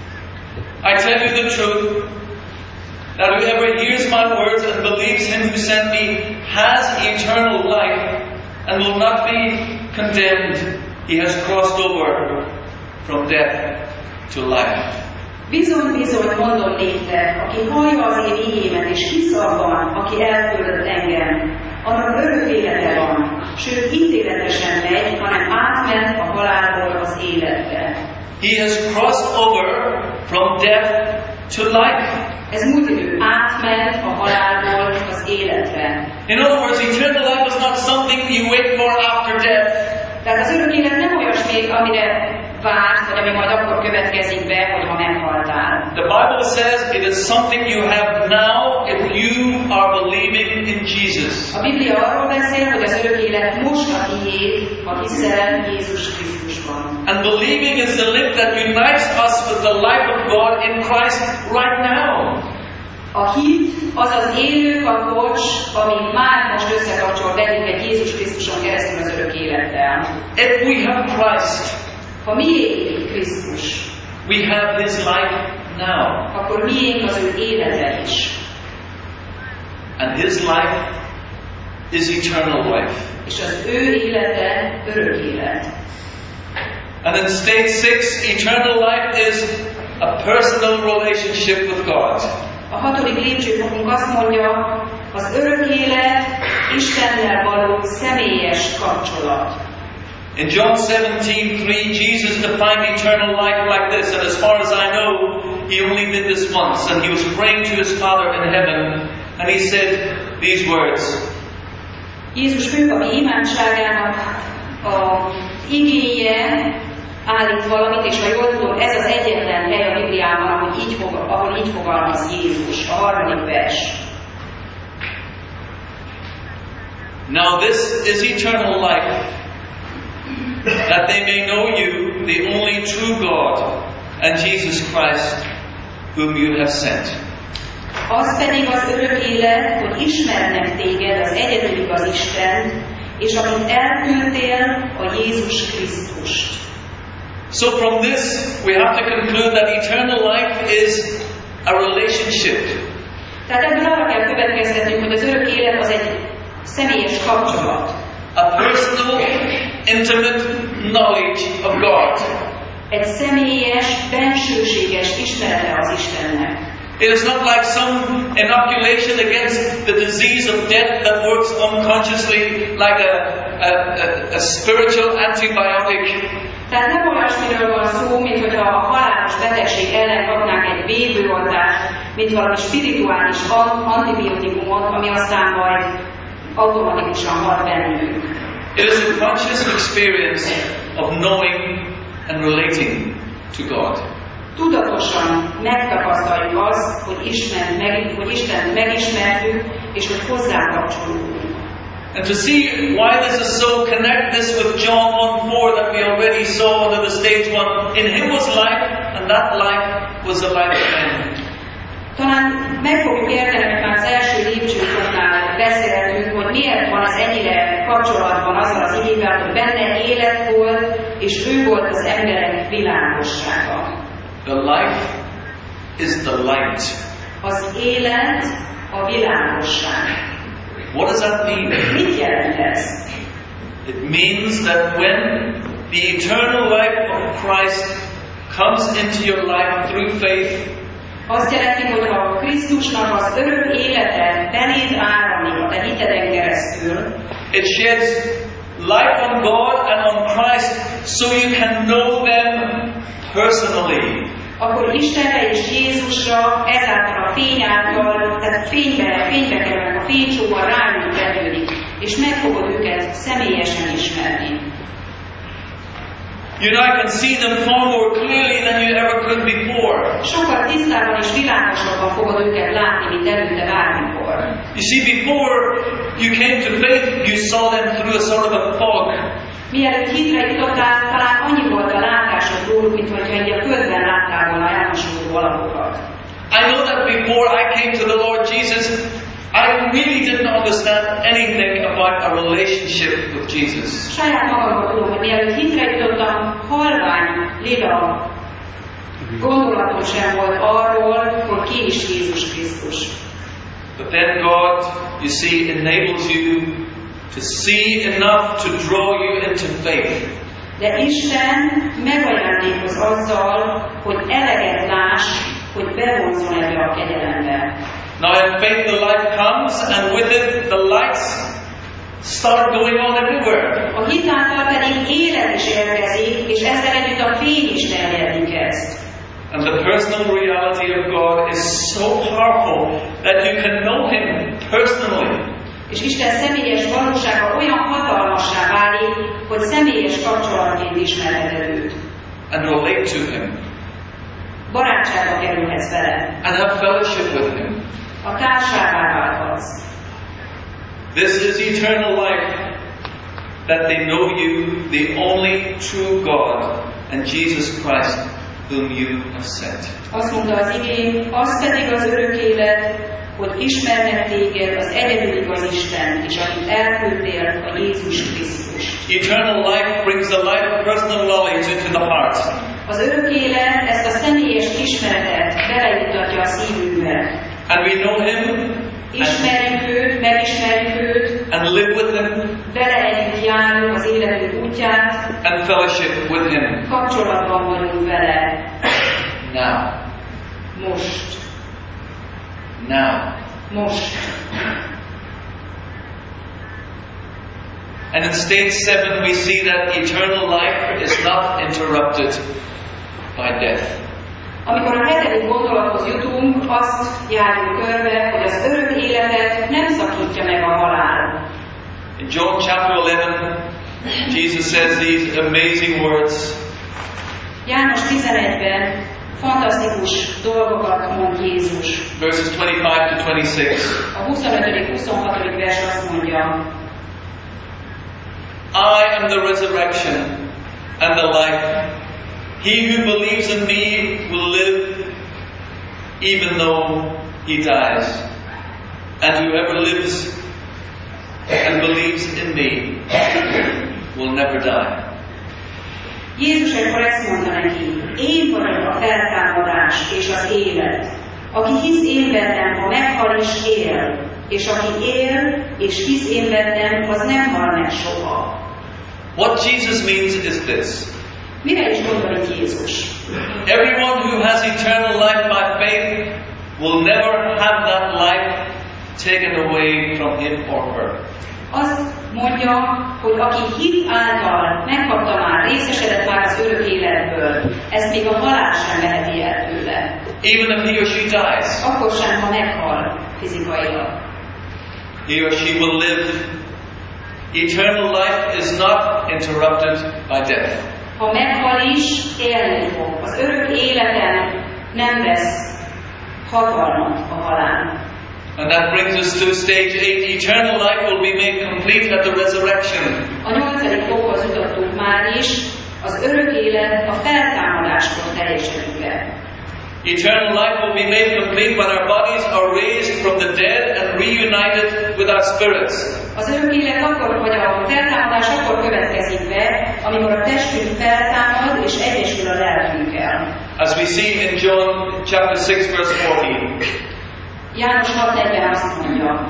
I tell you the truth, that whoever hears my words and believes Him who sent me has eternal life and will not be condemned. He has crossed over from death to life. Bizony, bizony, mondom néktek, aki hallja az én igémet és hisz abban, aki elküldött engem, annak örök élete van, sőt ítéletesen megy, hanem átment a halálból az életbe. He has crossed over from death to life. Ez múlt idő, átment a halálból az életre. In other words, eternal life is not something you wait for after death. Tehát az örök élet nem olyasmi, amire vársz, vagy ami majd akkor következik be, hogy ha meghaltál. The Bible says it is something you have now if you are believing in Jesus. A Biblia arról beszél, hogy az örök élet most a tiéd, ha hiszel Jézus Krisztusban. And believing is the link that unites us with the life of God in Christ right now. A hit az az élő kapocs, ami már most összekapcsol bennünket Jézus Krisztuson keresztül az örök élettel. If we have Christ, Ha miénk Krisztus, we have His life now. akkor miénk az ő élete is. And His life is eternal life. És az ő élete örök élet. And in stage 6, eternal life is a personal relationship with God. A 6. lépcsőfokunk azt mondja, az örök élet Istennel való személyes kapcsolat. In John 17:3, Jesus defined eternal life like this, and as far as I know, He only did this once, and He was praying to His Father in heaven, and He said these words. Jézus főpapi imádságának a igéje állít valamit, és ha jól tudom, ez az egyetlen hely a Bibliában, ahol így fogalmaz Jézus, a 3. vers. Now this is eternal life, that they may know you, the only true God, and Jesus Christ, whom you have sent. Az pedig az örök élet, hogy ismernek téged, az egyedül igaz Istent, és amit elküldtél, a Jézus Krisztust. So from this, we have to conclude that eternal life is a relationship. Tehát ebből arra kell következtetnünk, hogy az örök élet az egy személyes kapcsolat. A personal, intimate knowledge of God. Egy személyes, bensőséges ismerete az Istennek. It is not like some inoculation against the disease of death that works unconsciously like a spiritual antibiotic. Tehát nem olyasmiről van szó, mint hogyha a halálos betegség ellen kapnánk egy védőoltást, mint valami spirituális antibiotikumot, ami aztán majd automatikusan hat bennünk. It is a conscious experience of knowing and relating to God. Tudatosan megtapasztaljuk azt, hogy Istent megismerjük, és hogy hozzá kapcsolódunk. And to see why this is so, connect this with John 1:4 that we already saw under the stage one. In him was life, and that life was the light of men. Talán meg fogjuk érteni, hogy már az első lépcsőfoknál beszéltünk, hogy miért van az ennyire kapcsolatban azzal az igével, hogy benne élet volt, és ő volt az emberek világossága. The life is the light. Az élet a világosság. What does that mean? Mit jelent ez? It means that when the eternal life of Christ comes into your life through faith, azt jelenti, hogy ha Krisztusnak az örök élete beléd áramlik a te hiteden keresztül, it sheds light on God and on Christ so you can know them personally. akkor Istenre és Jézusra ezáltal a fény által, tehát fénybe kerülnek, a fénycsóval rájuk vetődik, és meg fogod őket személyesen ismerni. You now can see them far more clearly than you ever could before. Sokkal tisztában és világosabban fogod őket látni, mint előtte bármikor. You see, before you came to faith, you saw them through a sort of a fog. Mielőtt hitre jutottál, talán annyi volt a látásod róluk, mint hogyha egy a földben láttál volna elmosolódó alapokat. I know that before I came to the Lord Jesus, I really didn't understand anything about a relationship with Jesus. Saját magamról tudom, hogy mielőtt hitre jutottam, halvány, lila gondolatom sem volt arról, hogy ki is Jézus Krisztus. But then God, you see, enables you to see enough to draw you into faith. De Isten megajándékoz azzal, hogy eleget láss, hogy bevonzol ebbe a kegyelembe. Now in faith the light comes, and with it the lights start going on everywhere. A hit által pedig élet is érkezik, és ezzel együtt a fény is terjedni kezd. And the personal reality of God is so powerful that you can know Him personally. És Isten személyes valósága olyan hatalmassá válik, hogy személyes kapcsolatként ismerheted őt. And relate to Him. Barátságba kerülhetsz vele. And have fellowship with Him. A társágá válhatsz. This is eternal life, that they know you, the only true God, and Jesus Christ, whom you have sent. Azt mondta az igény, az pedig az örök élet, hogy ismernek téged az egyedül igaz Isten, és akit elküldtél, a Jézus Krisztus. Eternal life brings the light of personal knowledge into the heart. Az örök élet ezt a személyes ismeretet belejuttatja a szívünkbe. And we know Him, ismerjük őt, megismerjük őt, and live with Him, vele együtt járunk az életünk útját, and fellowship with Him. Kapcsolatban vagyunk vele. Now. Most. Now. Most. And in stage 7 we see that eternal life is not interrupted by death. Amikor a hetedik gondolathoz jutunk, azt járjuk körbe, hogy az örök életet nem szakítja meg a halál. In John chapter 11, Jesus says these amazing words. János 11-ben fantasztikus dolgokat mond Jézus. Verses 25 to 26. A 25.-26. vers azt mondja: I am the resurrection and the life. He who believes in me will live even though he dies. And whoever lives and believes in me will never die. Jézus ekkor ezt mondta neki: én vagyok a feltámadás és az élet. Aki hisz én bennem, ha meghal is él. És aki él és hisz én bennem, az nem hal meg soha. What Jesus means is this. Mire is gondol itt Jézus? Everyone who has eternal life by faith will never have that life taken away from him or her. Azt mondja, hogy aki hit által megkapta már, részesedett már az örök életből, ezt még a halál sem veheti el tőle. even if he or she dies. Akkor sem, ha meghal fizikailag. He or she will live. Eternal life is not interrupted by death. Ha meghal is, élni fog. Az örök életen nem vesz hatalmat a halál. And that brings us to stage 8. Eternal life will be made complete at the resurrection. A 8. fokhoz jutottunk már is, az örök élet a feltámadáskor teljesedik be. Eternal life will be made complete when our bodies are raised from the dead and reunited with our spirits. Az örök élet akkor, vagy a feltámadás akkor következik be, amikor a testünk feltámad és egyesül a lelkünkkel. As we see in John chapter 6 verse 40. János 6:1-ben azt mondja: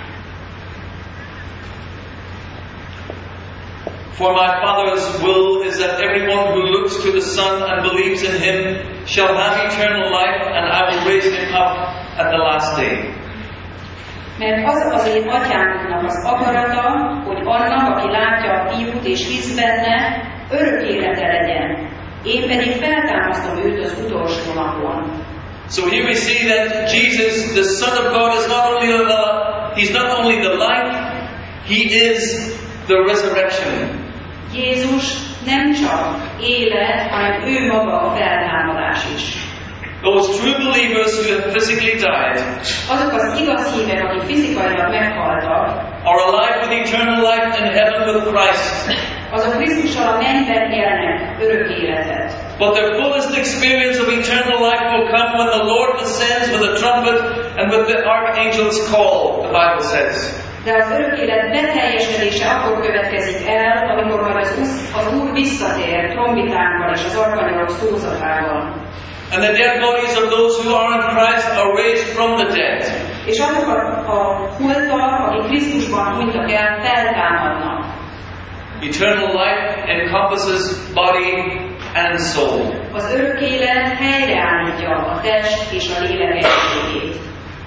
For my Father's will is that everyone who looks to the Son and believes in him shall have eternal life, and I will raise him up at the last day. Mert az én atyámnak az akarata, hogy annak, aki látja a fiút és hisz benne, örök élete legyen. Én pedig feltámasztom őt az utolsó napon. So here we see that Jesus, the Son of God, is he's not only the life, he is the resurrection. Jézus nem csak élet, hanem ő maga a feltámadás is. Those true believers who have physically died Azok az igaz hívek, akik fizikailag meghaltak, are alive with eternal life in heaven with Christ. azok Krisztussal a mennyben élnek örök életet. But their fullest experience of eternal life will come when the Lord descends with a trumpet and with the archangel's call, the Bible says. De az örök élet beteljesedése akkor következik el, amikor majd az Úr visszatér trombitánkkal és az arkangyalok szózatával. And the dead bodies of those who are in Christ are raised from the dead. És azok a holtak, akik Krisztusban hunytak el, feltámadnak. Eternal life encompasses body and soul. Az örök élet helyreállítja a test és a lélek egységét.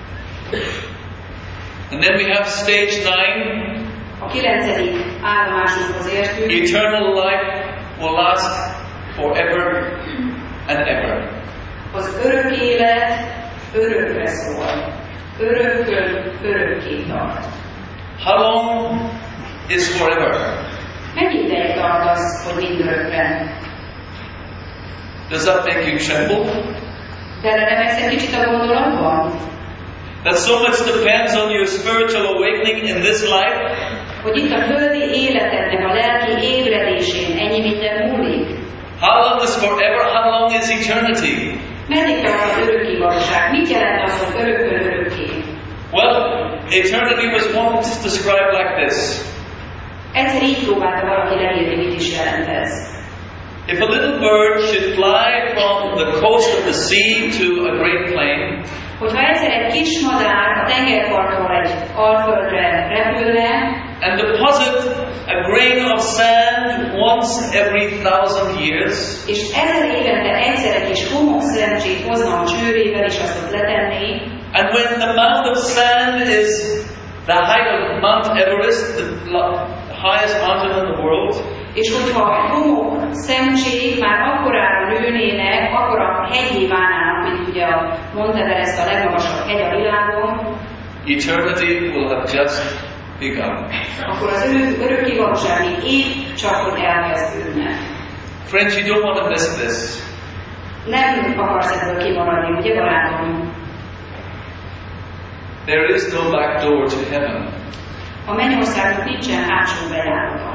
And then we have stage 9. A 9. állomásunkhoz értünk. Eternal life will last forever and ever. Az örök élet örökre szól. Örökkön örökké tart. How long is forever? Mennyi ideig tart az, hogy mindörökre? Does that make you tremble? Beleremegsz egy kicsit a gondolatban? That so much depends on your spiritual awakening in this life? Hogy itt a földi életednek a lelki ébredésén ennyi minden múlik? How long is forever? How long is eternity? Meddig tart az örökké valóság? Mit jelent az, hogy örökkön örökké? Well, eternity was once described like this. Egyszer így próbálta valaki leírni, mit is jelent ez. If a little bird should fly from the coast of the sea to a great plain, hogyha egyszer egy kis madár a tengerpartról egy alföldre repülne, and deposit a grain of sand once every 1,000 years, és 1000 évente egyszer egy kis homokszemcsét hozna a csőrével, és azt ott letenné, and when the amount of sand is the height of Mount Everest, the highest mountain in the world, és hogyha a homokszemcsék már akkorára nőnének, akkor a hegyé válnának, mint ugye a Mount Everest, a legmagasabb hegy a világon, eternity will have just begun. akkor az örökké valóság még épp csak, hogy elkezdődne. Friends, you don't want to miss this. Nem akarsz ebből kimaradni, ugye barátom? There is no back door to heaven. A mennyországnak nincsen hátsó bejárata.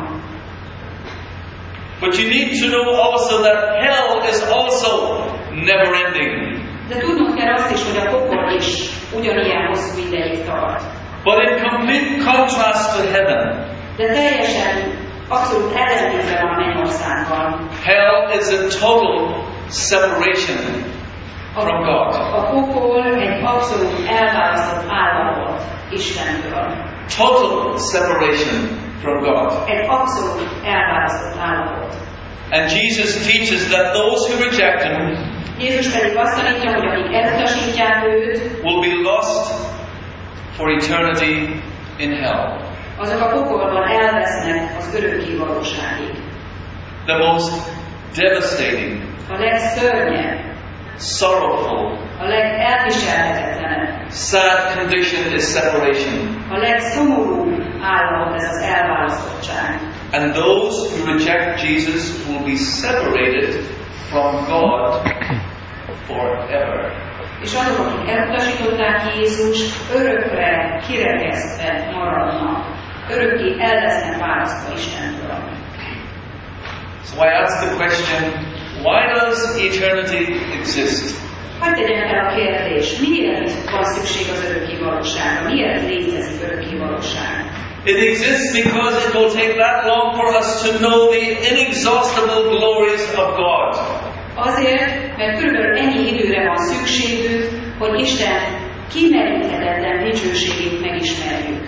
But you need to know also that hell is also never ending. De tudnod kell azt is, hogy a pokol is ugyanilyen hosszú ideig tart. But in complete contrast to heaven, de teljesen abszolút ellentétben a mennyországban. Hell is a total separation from God. A pokol egy abszolút elválasztott állapot Istentől. Total separation from God. Egy abszolút elválasztott állapot. And Jesus teaches that those who reject Him Jézus pedig azt tanítja, hogy akik elutasítják őt, will be lost for eternity in hell. Azok a pokolban elvesznek az örökké valóságig. The most devastating, A legszörnyebb, sorrowful, a a legelviselhetetlenebb, sad condition is separation. a legszomorúbb állapot ez az elválasztottság. And those who reject Jesus will be separated from God forever. És azok, akik elutasították Jézust, örökre kirekesztve maradnak, örökké el lesznek választva Istentől. So I ask the question, why does eternity exist? Hadd tegyem fel a kérdést, miért van szükség az örökké valóságra? Miért létezik örökké valóság? It exists because it will take that long for us to know the inexhaustible glories of God. Azért, mert körülbelül ennyi időre van szükségünk, hogy Isten kimeríthetetlen dicsőségét megismerjük.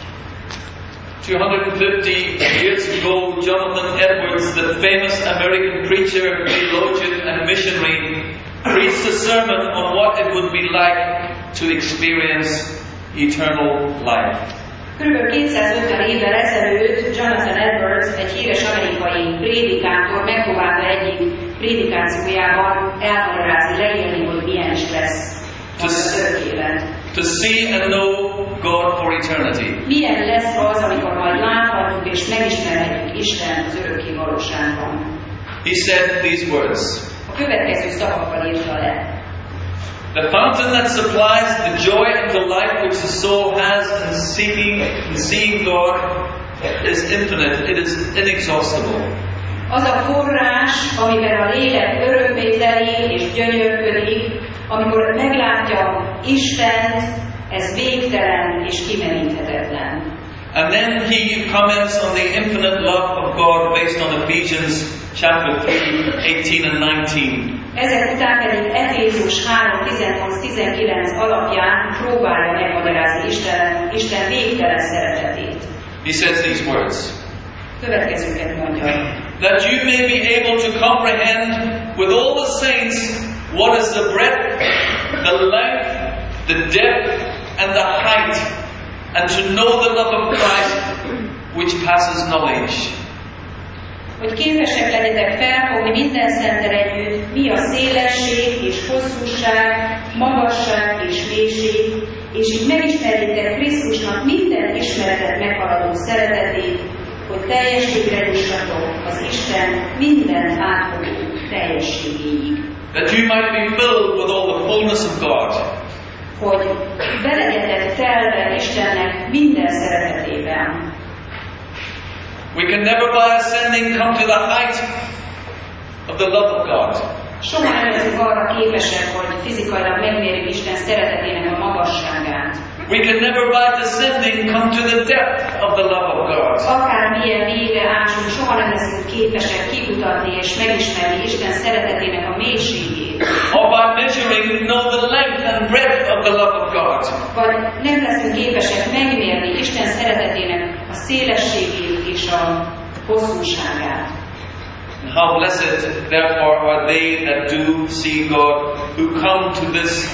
250 years ago, Jonathan Edwards, the famous American preacher, theologian, and missionary, preached a sermon on what it would be like to experience eternal life. Körülbelül 250 évvel ezelőtt Jonathan Edwards, egy híres amerikai prédikátor megpróbálta egyik prédikációjában elmagyarázni, leírni, hogy milyen is lesz az örök élet. To see and know God for eternity. Milyen lesz az, amikor majd láthatjuk és megismerhetjük Isten az örökké valóságban. He said these words. A következő szavakkal írta le. The fountain that supplies the joy and the life which the soul has in seeing God is infinite. It is inexhaustible. Az a forrás, amiben a lélek örömvételi és gyönyörködik, amikor meglátja Istent, ez végtelen és kimeríthetetlen. And then he comments on the infinite love of God based on Ephesians chapter 3, 18 and 19. Ezek után pedig Efézus 3:18-19 alapján próbálja megmagyarázni Isten végtelen szeretetét. He says these words. Következőket mondja. That you may be able to comprehend with all the saints what is the breadth, the length, the depth, and the height, and to know the love of Christ which passes knowledge. Hogy képesek legyetek felfogni minden szentel együtt, mi a szélesség és hosszúság, magasság és mélység, és így megismerjétek Krisztusnak minden ismeretet meghaladó szeretetét, hogy teljességre jussatok az Isten minden átfogó teljességéig. That you might be filled with all the fullness of God. Hogy be legyetek telve Istennek minden szeretetében. We can never by ascending come to the height of the love of God. Soha nem leszünk arra képesek, hogy fizikailag megmérjük Isten szeretetének a magasságát. We can never by descending come to the depth of the love of God. Akármilyen mélyre ásunk, soha nem leszünk képesek kikutatni és megismerni Isten szeretetének a mélységét. Or by measuring know the length and breadth of the love of God. Vagy nem leszünk képesek megmérni Isten szeretetének a szélességét és a hosszúságát. How blessed, therefore, are they that do see God, who come to this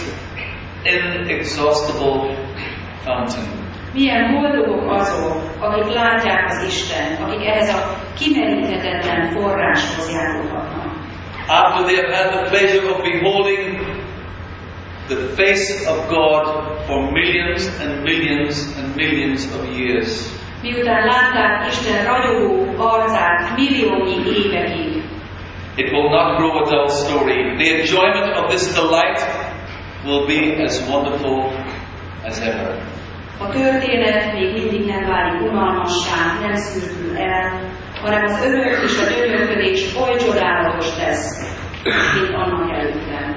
inexhaustible fountain. Milyen boldogok azok, akik látják az Istent, akik ehhez a kimeríthetetlen forráshoz járulhatnak. After they have had the pleasure of beholding the face of God for millions and millions and millions of years. Miután látták Isten ragyogó arcát milliónyi évekig. It will not grow a dull story. The enjoyment of this delight will be as wonderful as ever. A történet még mindig nem válik unalmassá, nem szürkül el, hanem az örök és a gyönyörködés oly csodálatos lesz, mint annak előttem.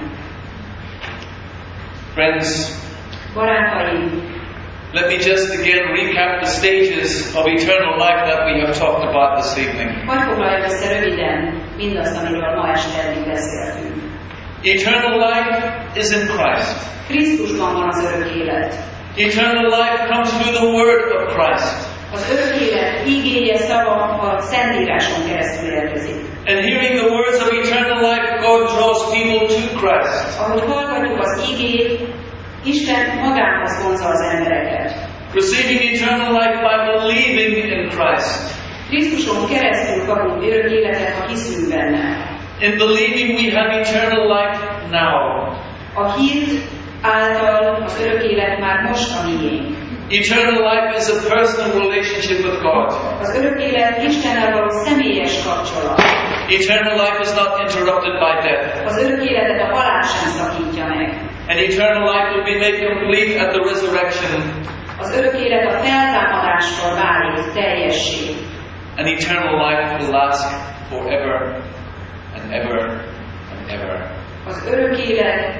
Friends, barátaim, let me just again recap the stages of eternal life that we have talked about this evening. Hadd foglaljuk össze röviden mindazt, amiről ma este eddig beszéltünk. Eternal life is in Christ. Krisztusban van az örök élet. Eternal life comes through the word of Christ. Az örök élet igéje szava a Szentíráson keresztül érkezik. And hearing the words of eternal life, God draws people to Christ. Ahogy hallgatjuk az igét, Isten magához vonzza az embereket. Receiving eternal life by believing in Christ. Krisztuson keresztül kapunk örök életet, ha hiszünk benne. In believing we have eternal life now. A hit által az örök élet már most a miénk. Eternal life is a personal relationship with God. Az örök élet Istennel való személyes kapcsolat. Eternal life is not interrupted by death. Az örök életet a halál sem szakítja meg. And eternal life will be made complete at the resurrection. Az örök élet a feltámadáskor válik teljessé. And eternal life will last forever and ever and ever. Az örök élet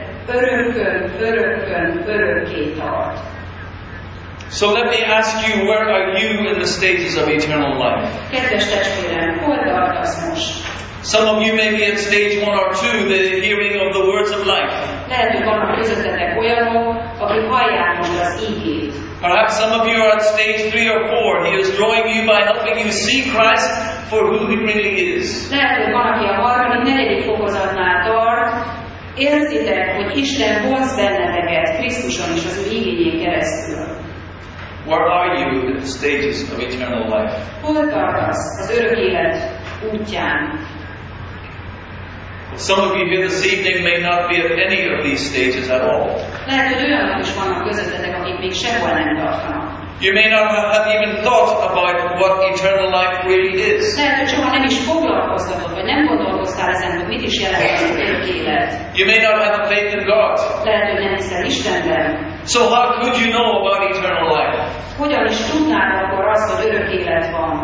örökké tart. So let me ask you, where are you in the stages of eternal life? Kedves testvérem, hol tartasz most? Some of you may be at stage 1 or 2, the hearing of the words of life. Lehet, hogy vannak közöttetek olyanok, akik hallják most az ígét. Perhaps some of you are at stage 3 or 4. He is drawing you by helping you see Christ for who He really is. Lehet, hogy van, aki a harmadik, negyedik fokozatnál tart. Érzitek, hogy Isten vonz benneteket Krisztuson és az ő igényén keresztül. Where are you in the stages of eternal life? Hol tartasz az örök élet útján? Some of you here this evening may not be at any of these stages at all. Lehet, hogy olyanok is vannak közöttetek, akik még sehol nem tartanak. You may not have even thought about what eternal life really is. Lehet, hogy soha nem is foglalkoztatod, vagy nem gondolkoztál ezen, hogy mit is jelent az örök élet. You may not have a faith in God. Lehet, hogy nem hiszel Istenben. So how could you know about eternal life? Hogyan is tudnád akkor azt, hogy örök élet van?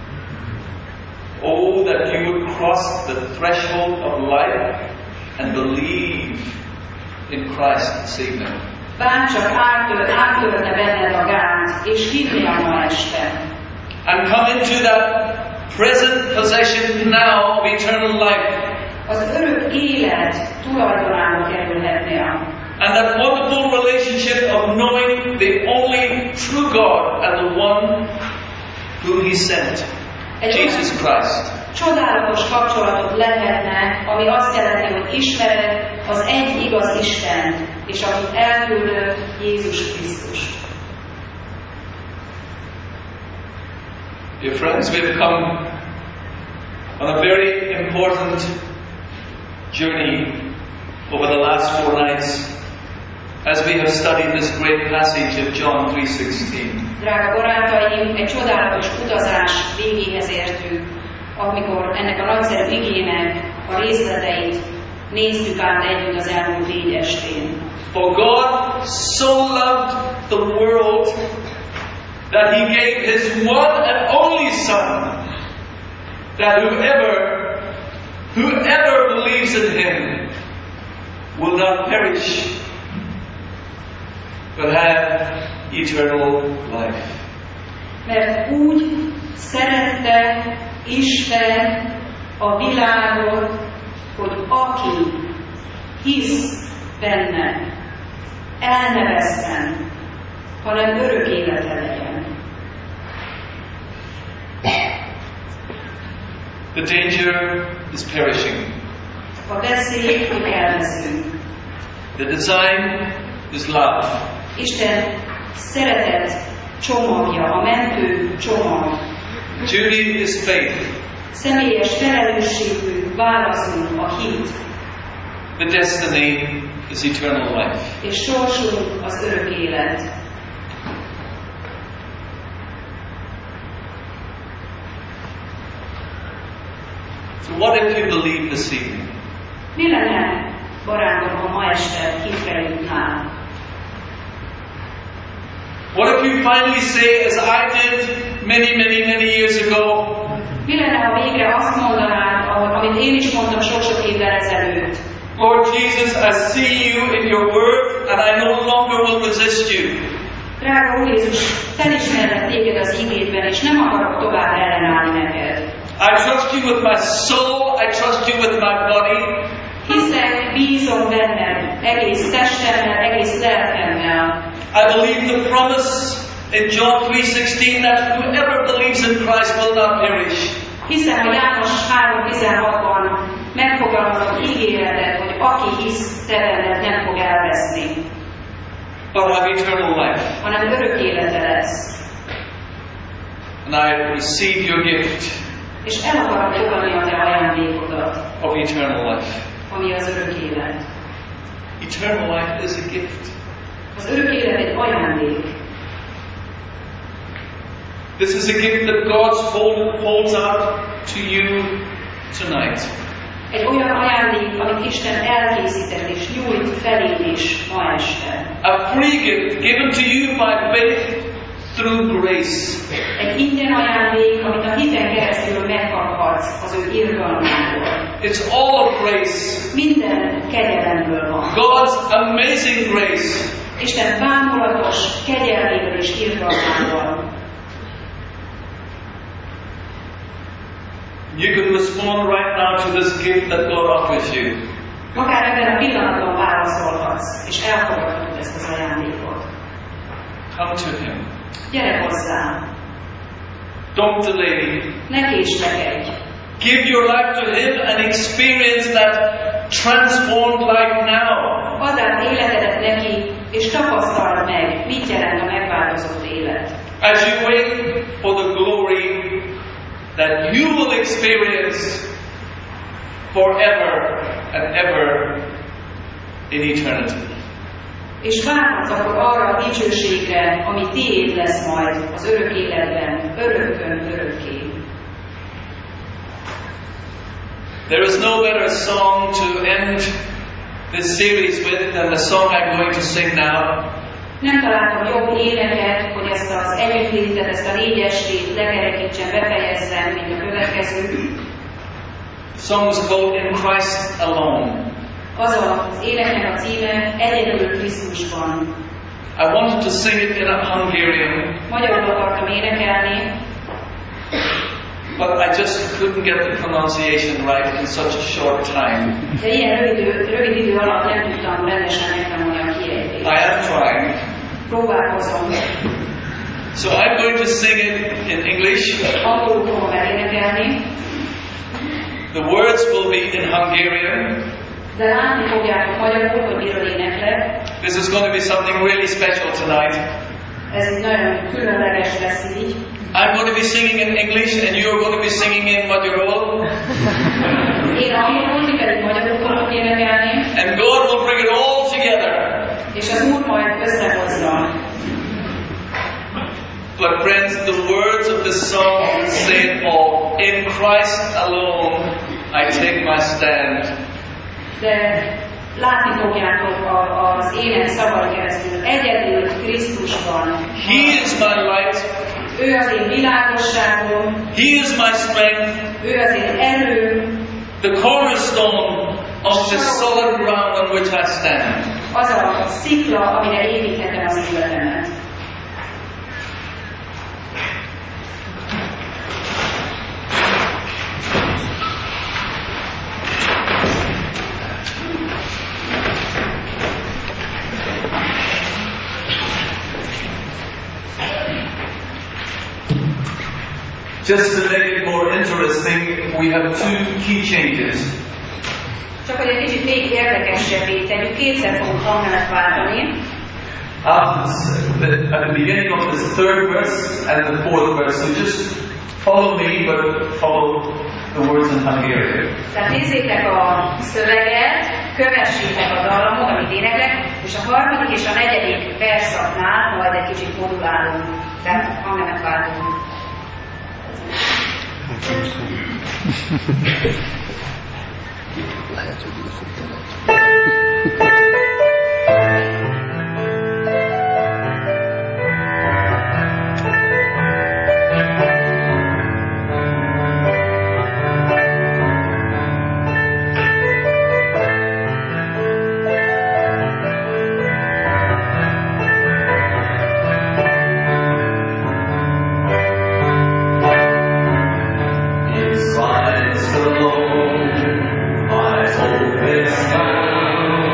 Oh, that you would cross the threshold of life and believe in Christ this evening. Bárcsak áttörne benned a gánt, és hinni a ma este. And come into that present possession now of eternal life. Az örök élet tulajdonába kerülhetnél. And that wonderful relationship of knowing the only true God and the one whom He sent, Jesus Christ. Csodálatos kapcsolatot lehetne, ami azt jelenti, hogy ismered az egy igaz Istent, és akit elküldött Jézus Krisztus. Dear friends, we have come on a very important journey over the last 4 nights as we have studied this great passage of John 3:16. Drága barátaim, egy csodálatos utazás végéhez értünk, amikor ennek a nagyszerű igének a részleteit néztük át együtt az elmúlt 4 estén. For God so loved the world that He gave His one and only Son, that whoever believes in Him will not perish, but have eternal life. Mert úgy szerette Isten a világot, hogy aki hisz benne, el ne vesszen, hanem örök élete legyen. The danger is perishing. A veszély, hogy elveszünk. The design is love. Isten szeretet csomagja, a mentő csomag. Duty is faith. Személyes felelősségű válaszunk a hit. The destiny is eternal life. És sorsunk az örök élet. So what if you believe this evening? Mi lenne, barátom, ha ma este hitre jutnál? What if you finally say, as I did many years ago, Mi lenne, ha végre azt mondanád, amit én is mondtam sok-sok évvel ezelőtt? Lord Jesus, I see you in your word, and I no longer will resist you. Drága Úr Jézus, felismerlek téged az igédben, és nem akarok tovább ellenállni neked. I trust you with my soul, I trust you with my body. Hiszek, bízom benned, egész testemmel, egész lelkemmel. I believe the promise in John 3:16 that whoever believes in Christ will not perish. Hiszem, hogy János 3:16-ban megfogalmazott ígéretet, hogy aki hisz te benned, nem fog elveszni, but have eternal life. hanem örök élete lesz. And I receive your gift És el akarom fogadni a te ajándékodat, of eternal life. ami az örök élet. Eternal life is a gift. Az örök élet egy ajándék. This is a gift that God holds out to you tonight. Egy olyan ajándék, amit Isten elkészített és nyújt feléd is ma este. A free gift given to you by faith through grace. Egy ingyen ajándék, amit a hiten keresztül megkaphatsz az ő irgalmából. It's all of grace. Minden kegyelemből van. God's amazing grace. Isten bámulatos kegyelméből és irgalmából. You can respond right now to this gift that God offers you. Akár ebben a pillanatban válaszolhatsz, és elfogadhatod ezt az ajándékot. Come to Him. Gyere hozzá! Don't delay. Ne késlekedj! Give your life to Him and experience that transformed life now. Add át életedet neki, és tapasztald meg, mit jelent a megváltozott élet. As you wait for the glory that you will experience forever and ever in eternity. És várhatsz akkor arra a dicsőségre, ami tiéd lesz majd az örök életben, örökkön örökké. There is no better song to end this series with than the song I'm going to sing now. Nem találtam jobb éneket, hogy ezt az együttlétet, ezt a 4 estét lekerekítsen, befejezzem, mint a következő. The song is called In Christ Alone. Az az éneknek a címe Egyedül Krisztusban. I wanted to sing it in a Hungarian, Magyarul akartam énekelni, but I just couldn't get the pronunciation right in such a short time. de ilyen rövid idő alatt nem tudtam rendesen megtanulni a kiejtést. I am trying. Próbálkozom. So I'm going to sing it in English. Angolul fogom elénekelni, The words will be in Hungarian. de látni fogjátok magyarul, hogy miről éneklek. This is going to be something really special tonight. Ez egy nagyon különleges lesz így. I'm going to be singing in English and you're going to be singing in Magyarul. Én angolul, ti pedig magyarul fogok énekelni, And God will bring it all together. és az Úr majd összehozza. But friends, the words of this song say it all. In Christ alone, I take my stand. De látni fogjátok az ének szavai keresztül. Egyedül Krisztusban. He is my light. Ő az én világosságom, He is my strength. ő az én erőm, The cornerstone of this solid ground on which I stand. az a szikla, amire építhetem az életemet. Just to make it more interesting, we have 2 key changes. Csak hogy egy kicsit még érdekesebbé tegyük, kétszer fogunk hangnemet váltani. At the beginning of this 3rd verse and the 4th verse, so just follow me, but follow the words in Hungarian. Tehát nézzétek a szöveget, kövessétek a dallamot, amit éneklek, és a 3. és a 4. verszaknál majd egy kicsit modulálunk, tehát hangnemet váltunk. Lehet, hogy ide fog találni. Christ alone, my hope is found.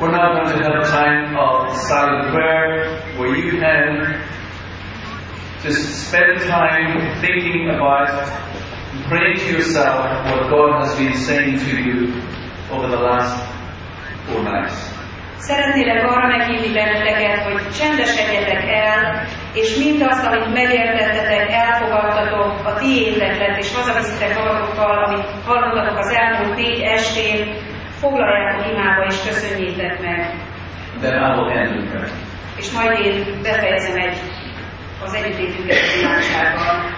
We're now going to have a time of silent prayer where you can just spend time thinking about and praying to yourself what God has been saying to you over the last 4 nights. Szeretnélek arra meghívni benneteket, hogy csendesedjetek el, és mindazt, amit megértettetek, elfogadtatok, a tiétek lett, és hazaviszitek magatokkal, amit hallottatok az elmúlt 4 estén, foglaljátok imába, és köszönjétek meg. Then I will end in prayer. És majd én befejezem az együttlétünket a imádsággal.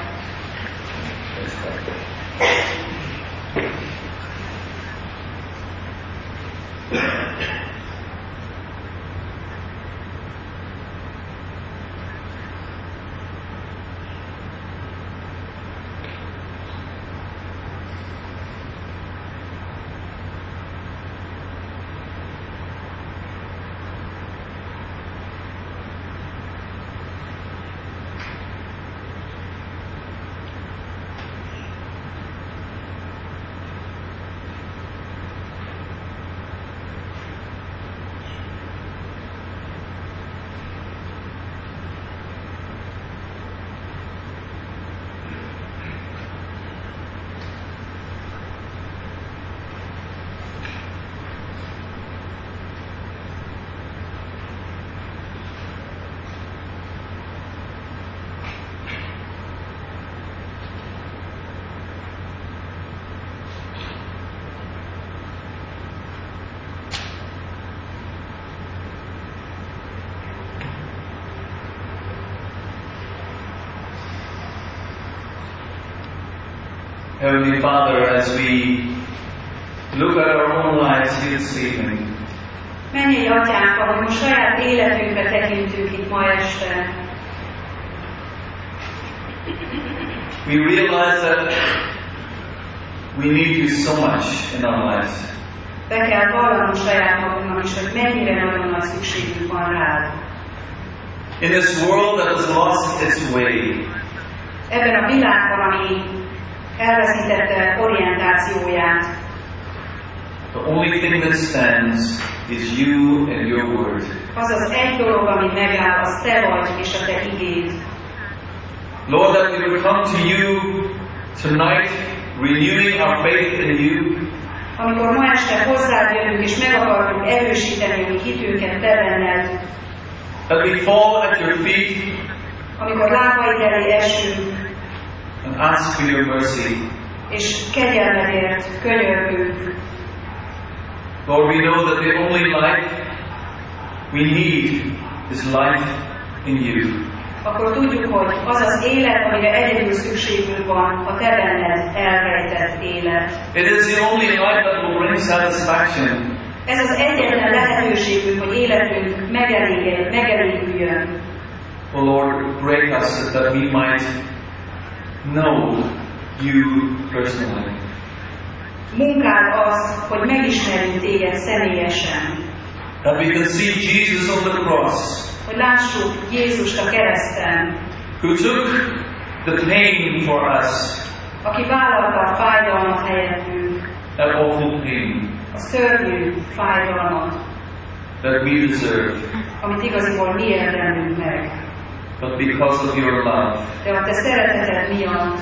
Heavenly Father, as we look at our own lives here this evening, Mennyei Atyánk, ahogy most saját életünkbe tekintünk itt ma este, we realize that we need you so much in our lives. be kell vallanunk saját magunknak is, hogy mennyire nagyon nagy szükségünk van rád. In this world that has lost its way, Ebben a világban, ami elveszítette orientációját, the only thing that stands is you and your word. az az egy dolog, ami megáll, az te vagy és a te igéd. Lord, that we would come to you tonight, renewing our faith in you, Amikor ma este hozzád jövünk, és meg akarjuk erősíteni a mi hitünket te benned, that we fall at your feet amikor lábaid elé esünk, and ask for your mercy. és kegyelmedért könyörgünk. Lord, we know that the only life we need is life in you. Akkor tudjuk, hogy az az élet, amire egyedül szükségünk van, a te benned elrejtett élet. It is the only life that will bring satisfaction. Ez az egyetlen lehetőségünk, hogy életünk megelégüljön. Oh Lord, break us that we might know you personally. Munkád az, hogy megismerjünk téged személyesen. That we can see Jesus on the cross, Hogy lássuk Jézust a kereszten, who took the pain for us, aki vállalta a fájdalmat helyettünk, that awful pain a szörnyű fájdalmat, that we deserve, amit igaziból mi érdemlünk meg. but because of your love, De a te szereteted miatt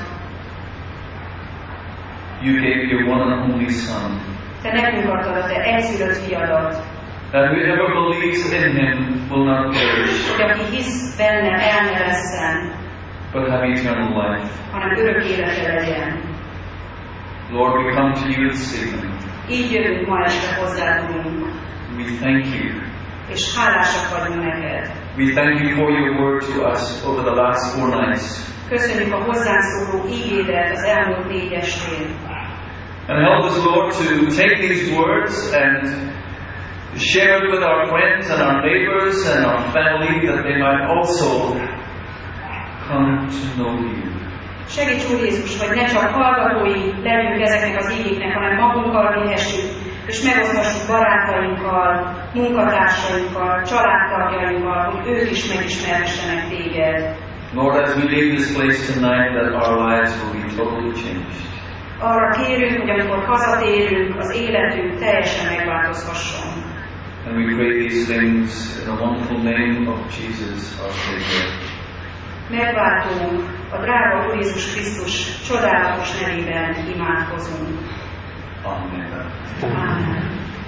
you gave your one and only Son, te nekünk adtad a te egyszülött fiadat, that whoever believes in him will not perish, hogy aki hisz benne, el ne vesszen, but have eternal life. hanem örök élete legyen. Lord, we come to you this evening. Így jövünk ma este hozzádunk, We thank you. és hálásak vagyunk neked. We thank you for your word to us over the last 4 nights. Köszönjük a hozzánk szóló ígédet az elmúlt 4 estén. And help us, Lord, to take these words and share it with our friends and our neighbors and our family, that they might also come to know you. Segíts, Úr Jézus, hogy ne csak hallgatói legyünk ezeknek az igéknek, hanem magunkkal vihessük, és megosztassuk barátainkkal, munkatársainkkal, családtagjainkkal, hogy ők is megismerhessenek téged. Lord, as we leave this place tonight, that our lives will be totally changed. Arra kérünk, hogy amikor hazatérünk, az életünk teljesen megváltozhasson. And we pray these things in the wonderful name of Jesus, our Savior. Megváltunk, a drága Úr Jézus Krisztus csodálatos nevében imádkozunk. Amen. Amen.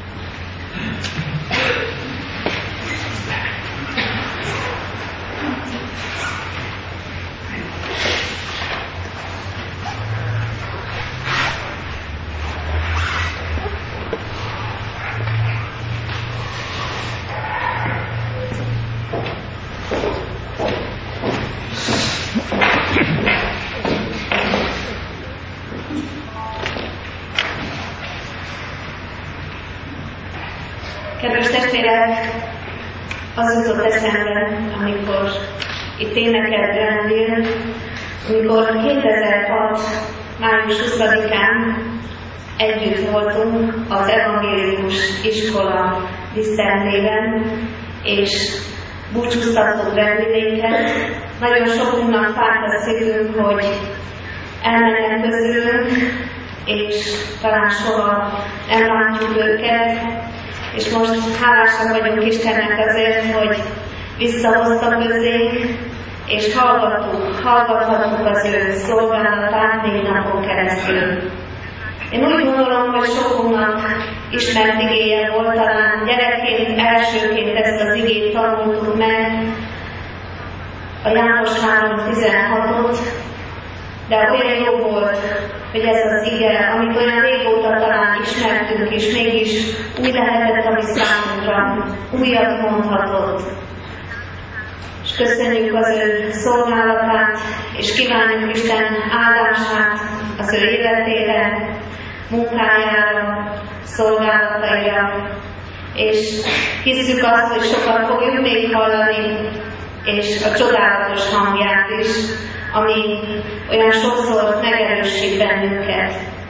Kedves testvérek, az jutott eszembe, amikor itt énekelt Grandville, amikor 2006. május 20-án együtt voltunk az evangélikus iskola dísztermében, és búcsúztattuk Grandvilléket. Nagyon sokunknak fájt a szívünk, hogy elmennek közülünk, és talán soha nem látjuk őket. És most hálásak vagyunk Istennek azért, hogy visszahozta közénk, és hallgathattuk az ő szolgálatát 4 napon keresztül. Én úgy gondolom, hogy sokunknak ismert igéje volt, talán gyerekként, elsőként ezt az igét tanultuk meg, a János 3:16-ot, de olyan jó volt, hogy ez az ige, amit olyan régóta talán ismertünk, és mégis új lehetett a mi számunkra, újat mondhatott. És köszönjük az ő szolgálatát, és kívánjuk Isten áldását az ő életére, munkájára, szolgálataira, és hiszük azt, hogy sokat fogjuk még hallani, és a csodálatos hangját is, ami olyan sokszor megerősít bennünket.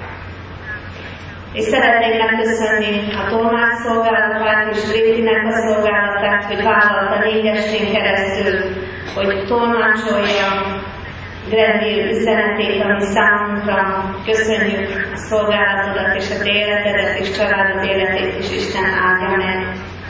És szeretnék megköszönni a tolmács szolgálatát és Grétinek a szolgálatát, hogy vállalta 4 estén keresztül, hogy tolmácsolja Grandville üzenetét, ami számunkra. Köszönjük a szolgálatodat és a te életedet és családod életét is, Isten áldja meg.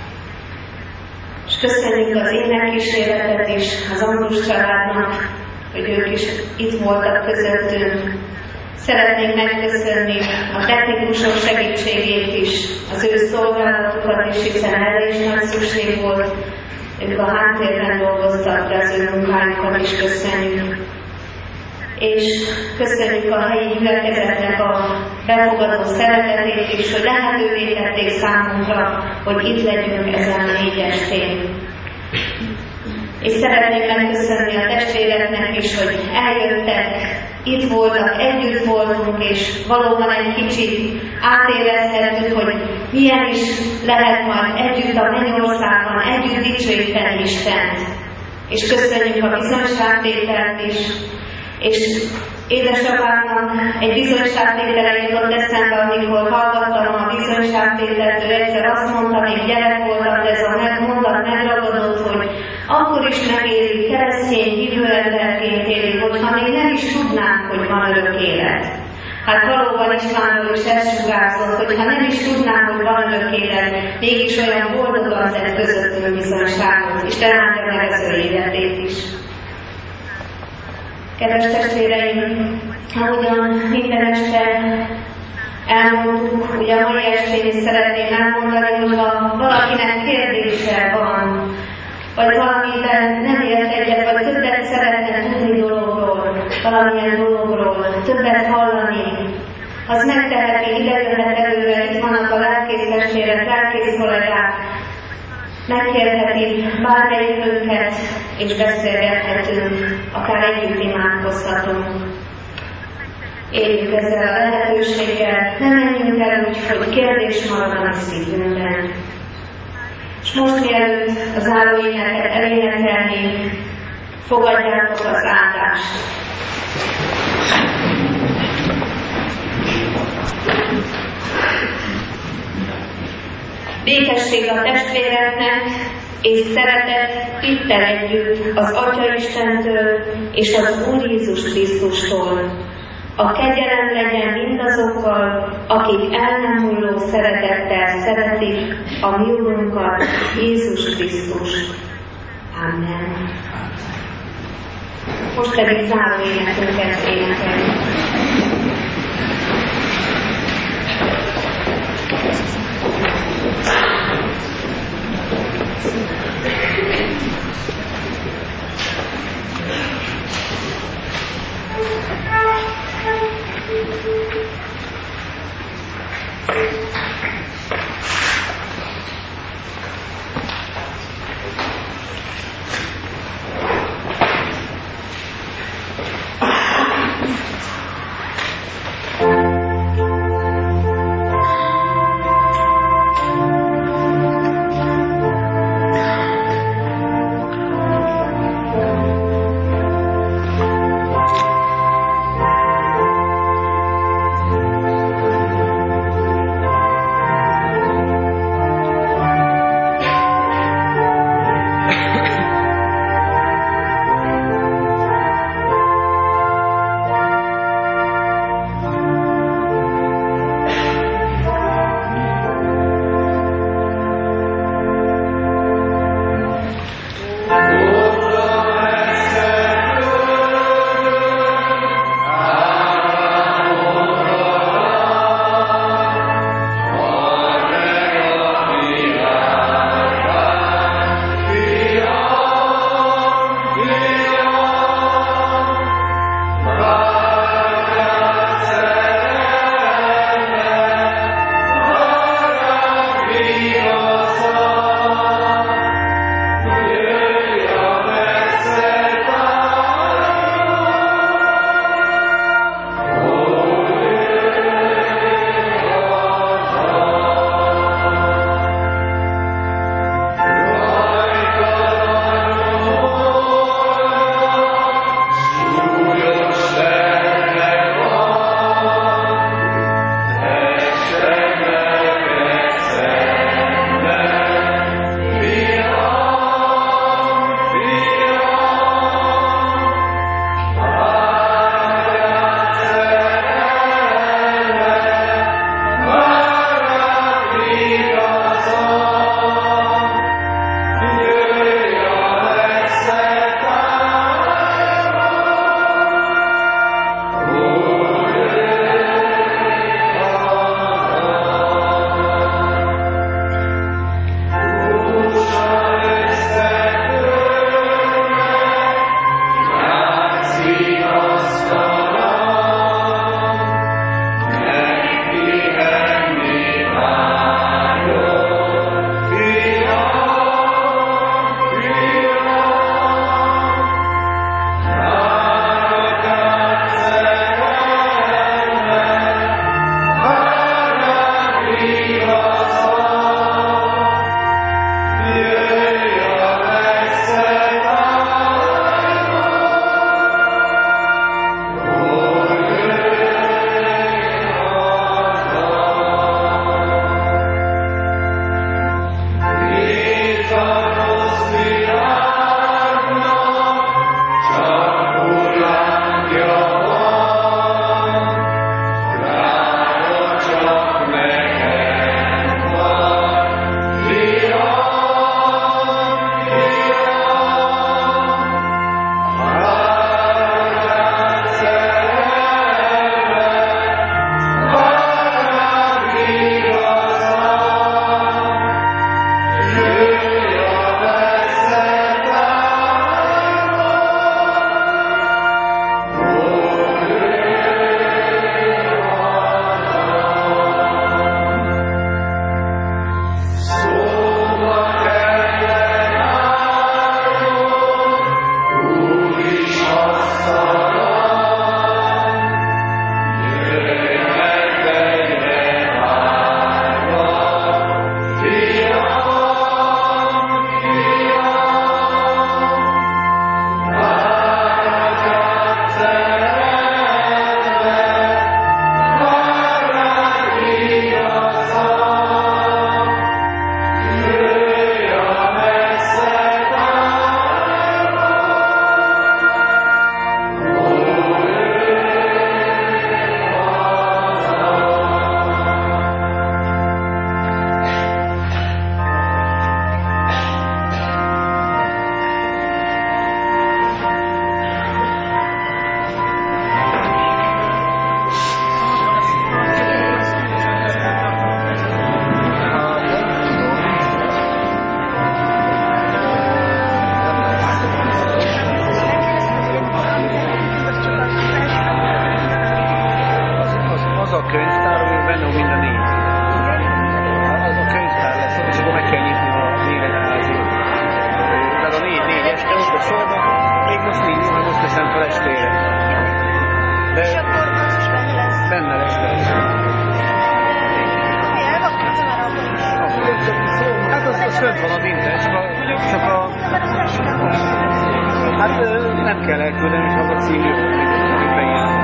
És köszönjük az énekkísérletet is az Ambrus családnak, hogy ők is itt voltak közöttünk. Szeretnénk megköszönni a technikusok segítségét is, az ő szolgálatukat is, hiszen erre is nagy szükség volt. Ők a háttérben dolgoztak, de az ő munkájukat is köszönjük. És köszönjük a helyi gyülekezetnek a befogadó szeretetét is, hogy lehetővé tették számunkra, hogy itt legyünk ezen a 4 estén. És szeretnék megköszönni a testvéreknek is, hogy eljöttek, itt voltak, együtt voltunk, és valóban egy kicsit átérezhettük, hogy milyen is lehet majd együtt a mennyországban, együtt dicsőíteni Istent. És köszönjük a bizonyságtételt is, és édesapámnak egy bizonyságtétele jutott eszembe, amikor hallgattam a bizonyságtételt, ő egyszer azt mondta, még gyerek voltam, de ez a mondat megragadott, hogy akkor is megéri, keresztény hívő emberként éli, hogyha még nem is tudnánk, hogy van örök élet. Hát valóban Istvánról is ezt sugárzott, hogyha nem is tudnánk, hogy van örök élet, mégis olyan boldogan tett közöttünk bizonyságot, és áldja meg az ő életét is. Kedves testvéreim, ahogyan minden este elmondtuk, ugye a mai estén is szeretném elmondani, hogy ha valakinek kérdése van, vagy valamiben nem ért egyet, vagy többet szeretne tudni dologról, valamilyen dologról, többet hallani, az megteheti, ide jöhet előre, itt vannak a lelkész testvérek, lelkész kollégák, megkérheti bármelyikünket, és beszélgethetünk, akár együtt imádkozhatunk. Éljük ezzel a lehetőséggel, ne menjünk el úgy, hogy kérdés maradjon a szívünkben. És most mielőtt az záróéneket elénekelnénk, fogadjátok az áldást. Békesség a testvéreknek, és szeretet itten együtt az Atya Istentől és az Úr Jézus Krisztustól. A kegyelem legyen mindazokkal, akik el nem múló szeretettel szeretik a mi Urunkat, Jézus Krisztust. Amen. Most pedig záró énekünket énekeljük. kell elküldeni, és az a cím jó, amit beírtam.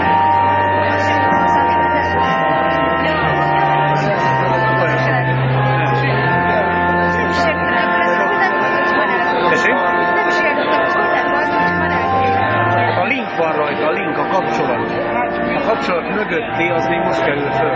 A link van rajta, a link, a kapcsolat. A kapcsolat mögötti, az még most kerül föl.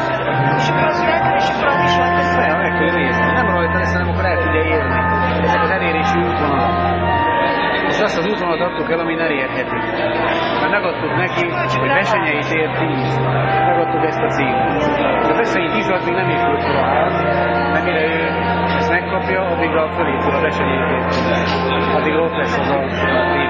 Meg kell nézni. Nem rajta lesz, hanem akkor el tudja érni. Ezek az elérési útvonalak. És azt az útvonalat adtuk el, amin elérhetik. Mert megadtuk neki, hogy Bessenyei tér 10. Megadtuk ezt a címet. A Bessenyei 10 alatt még nem épült fel a ház, mert mire ő ezt megkapja, addigra fölépül a Bessenyei tér 10. Addigra ott lesz az a tér.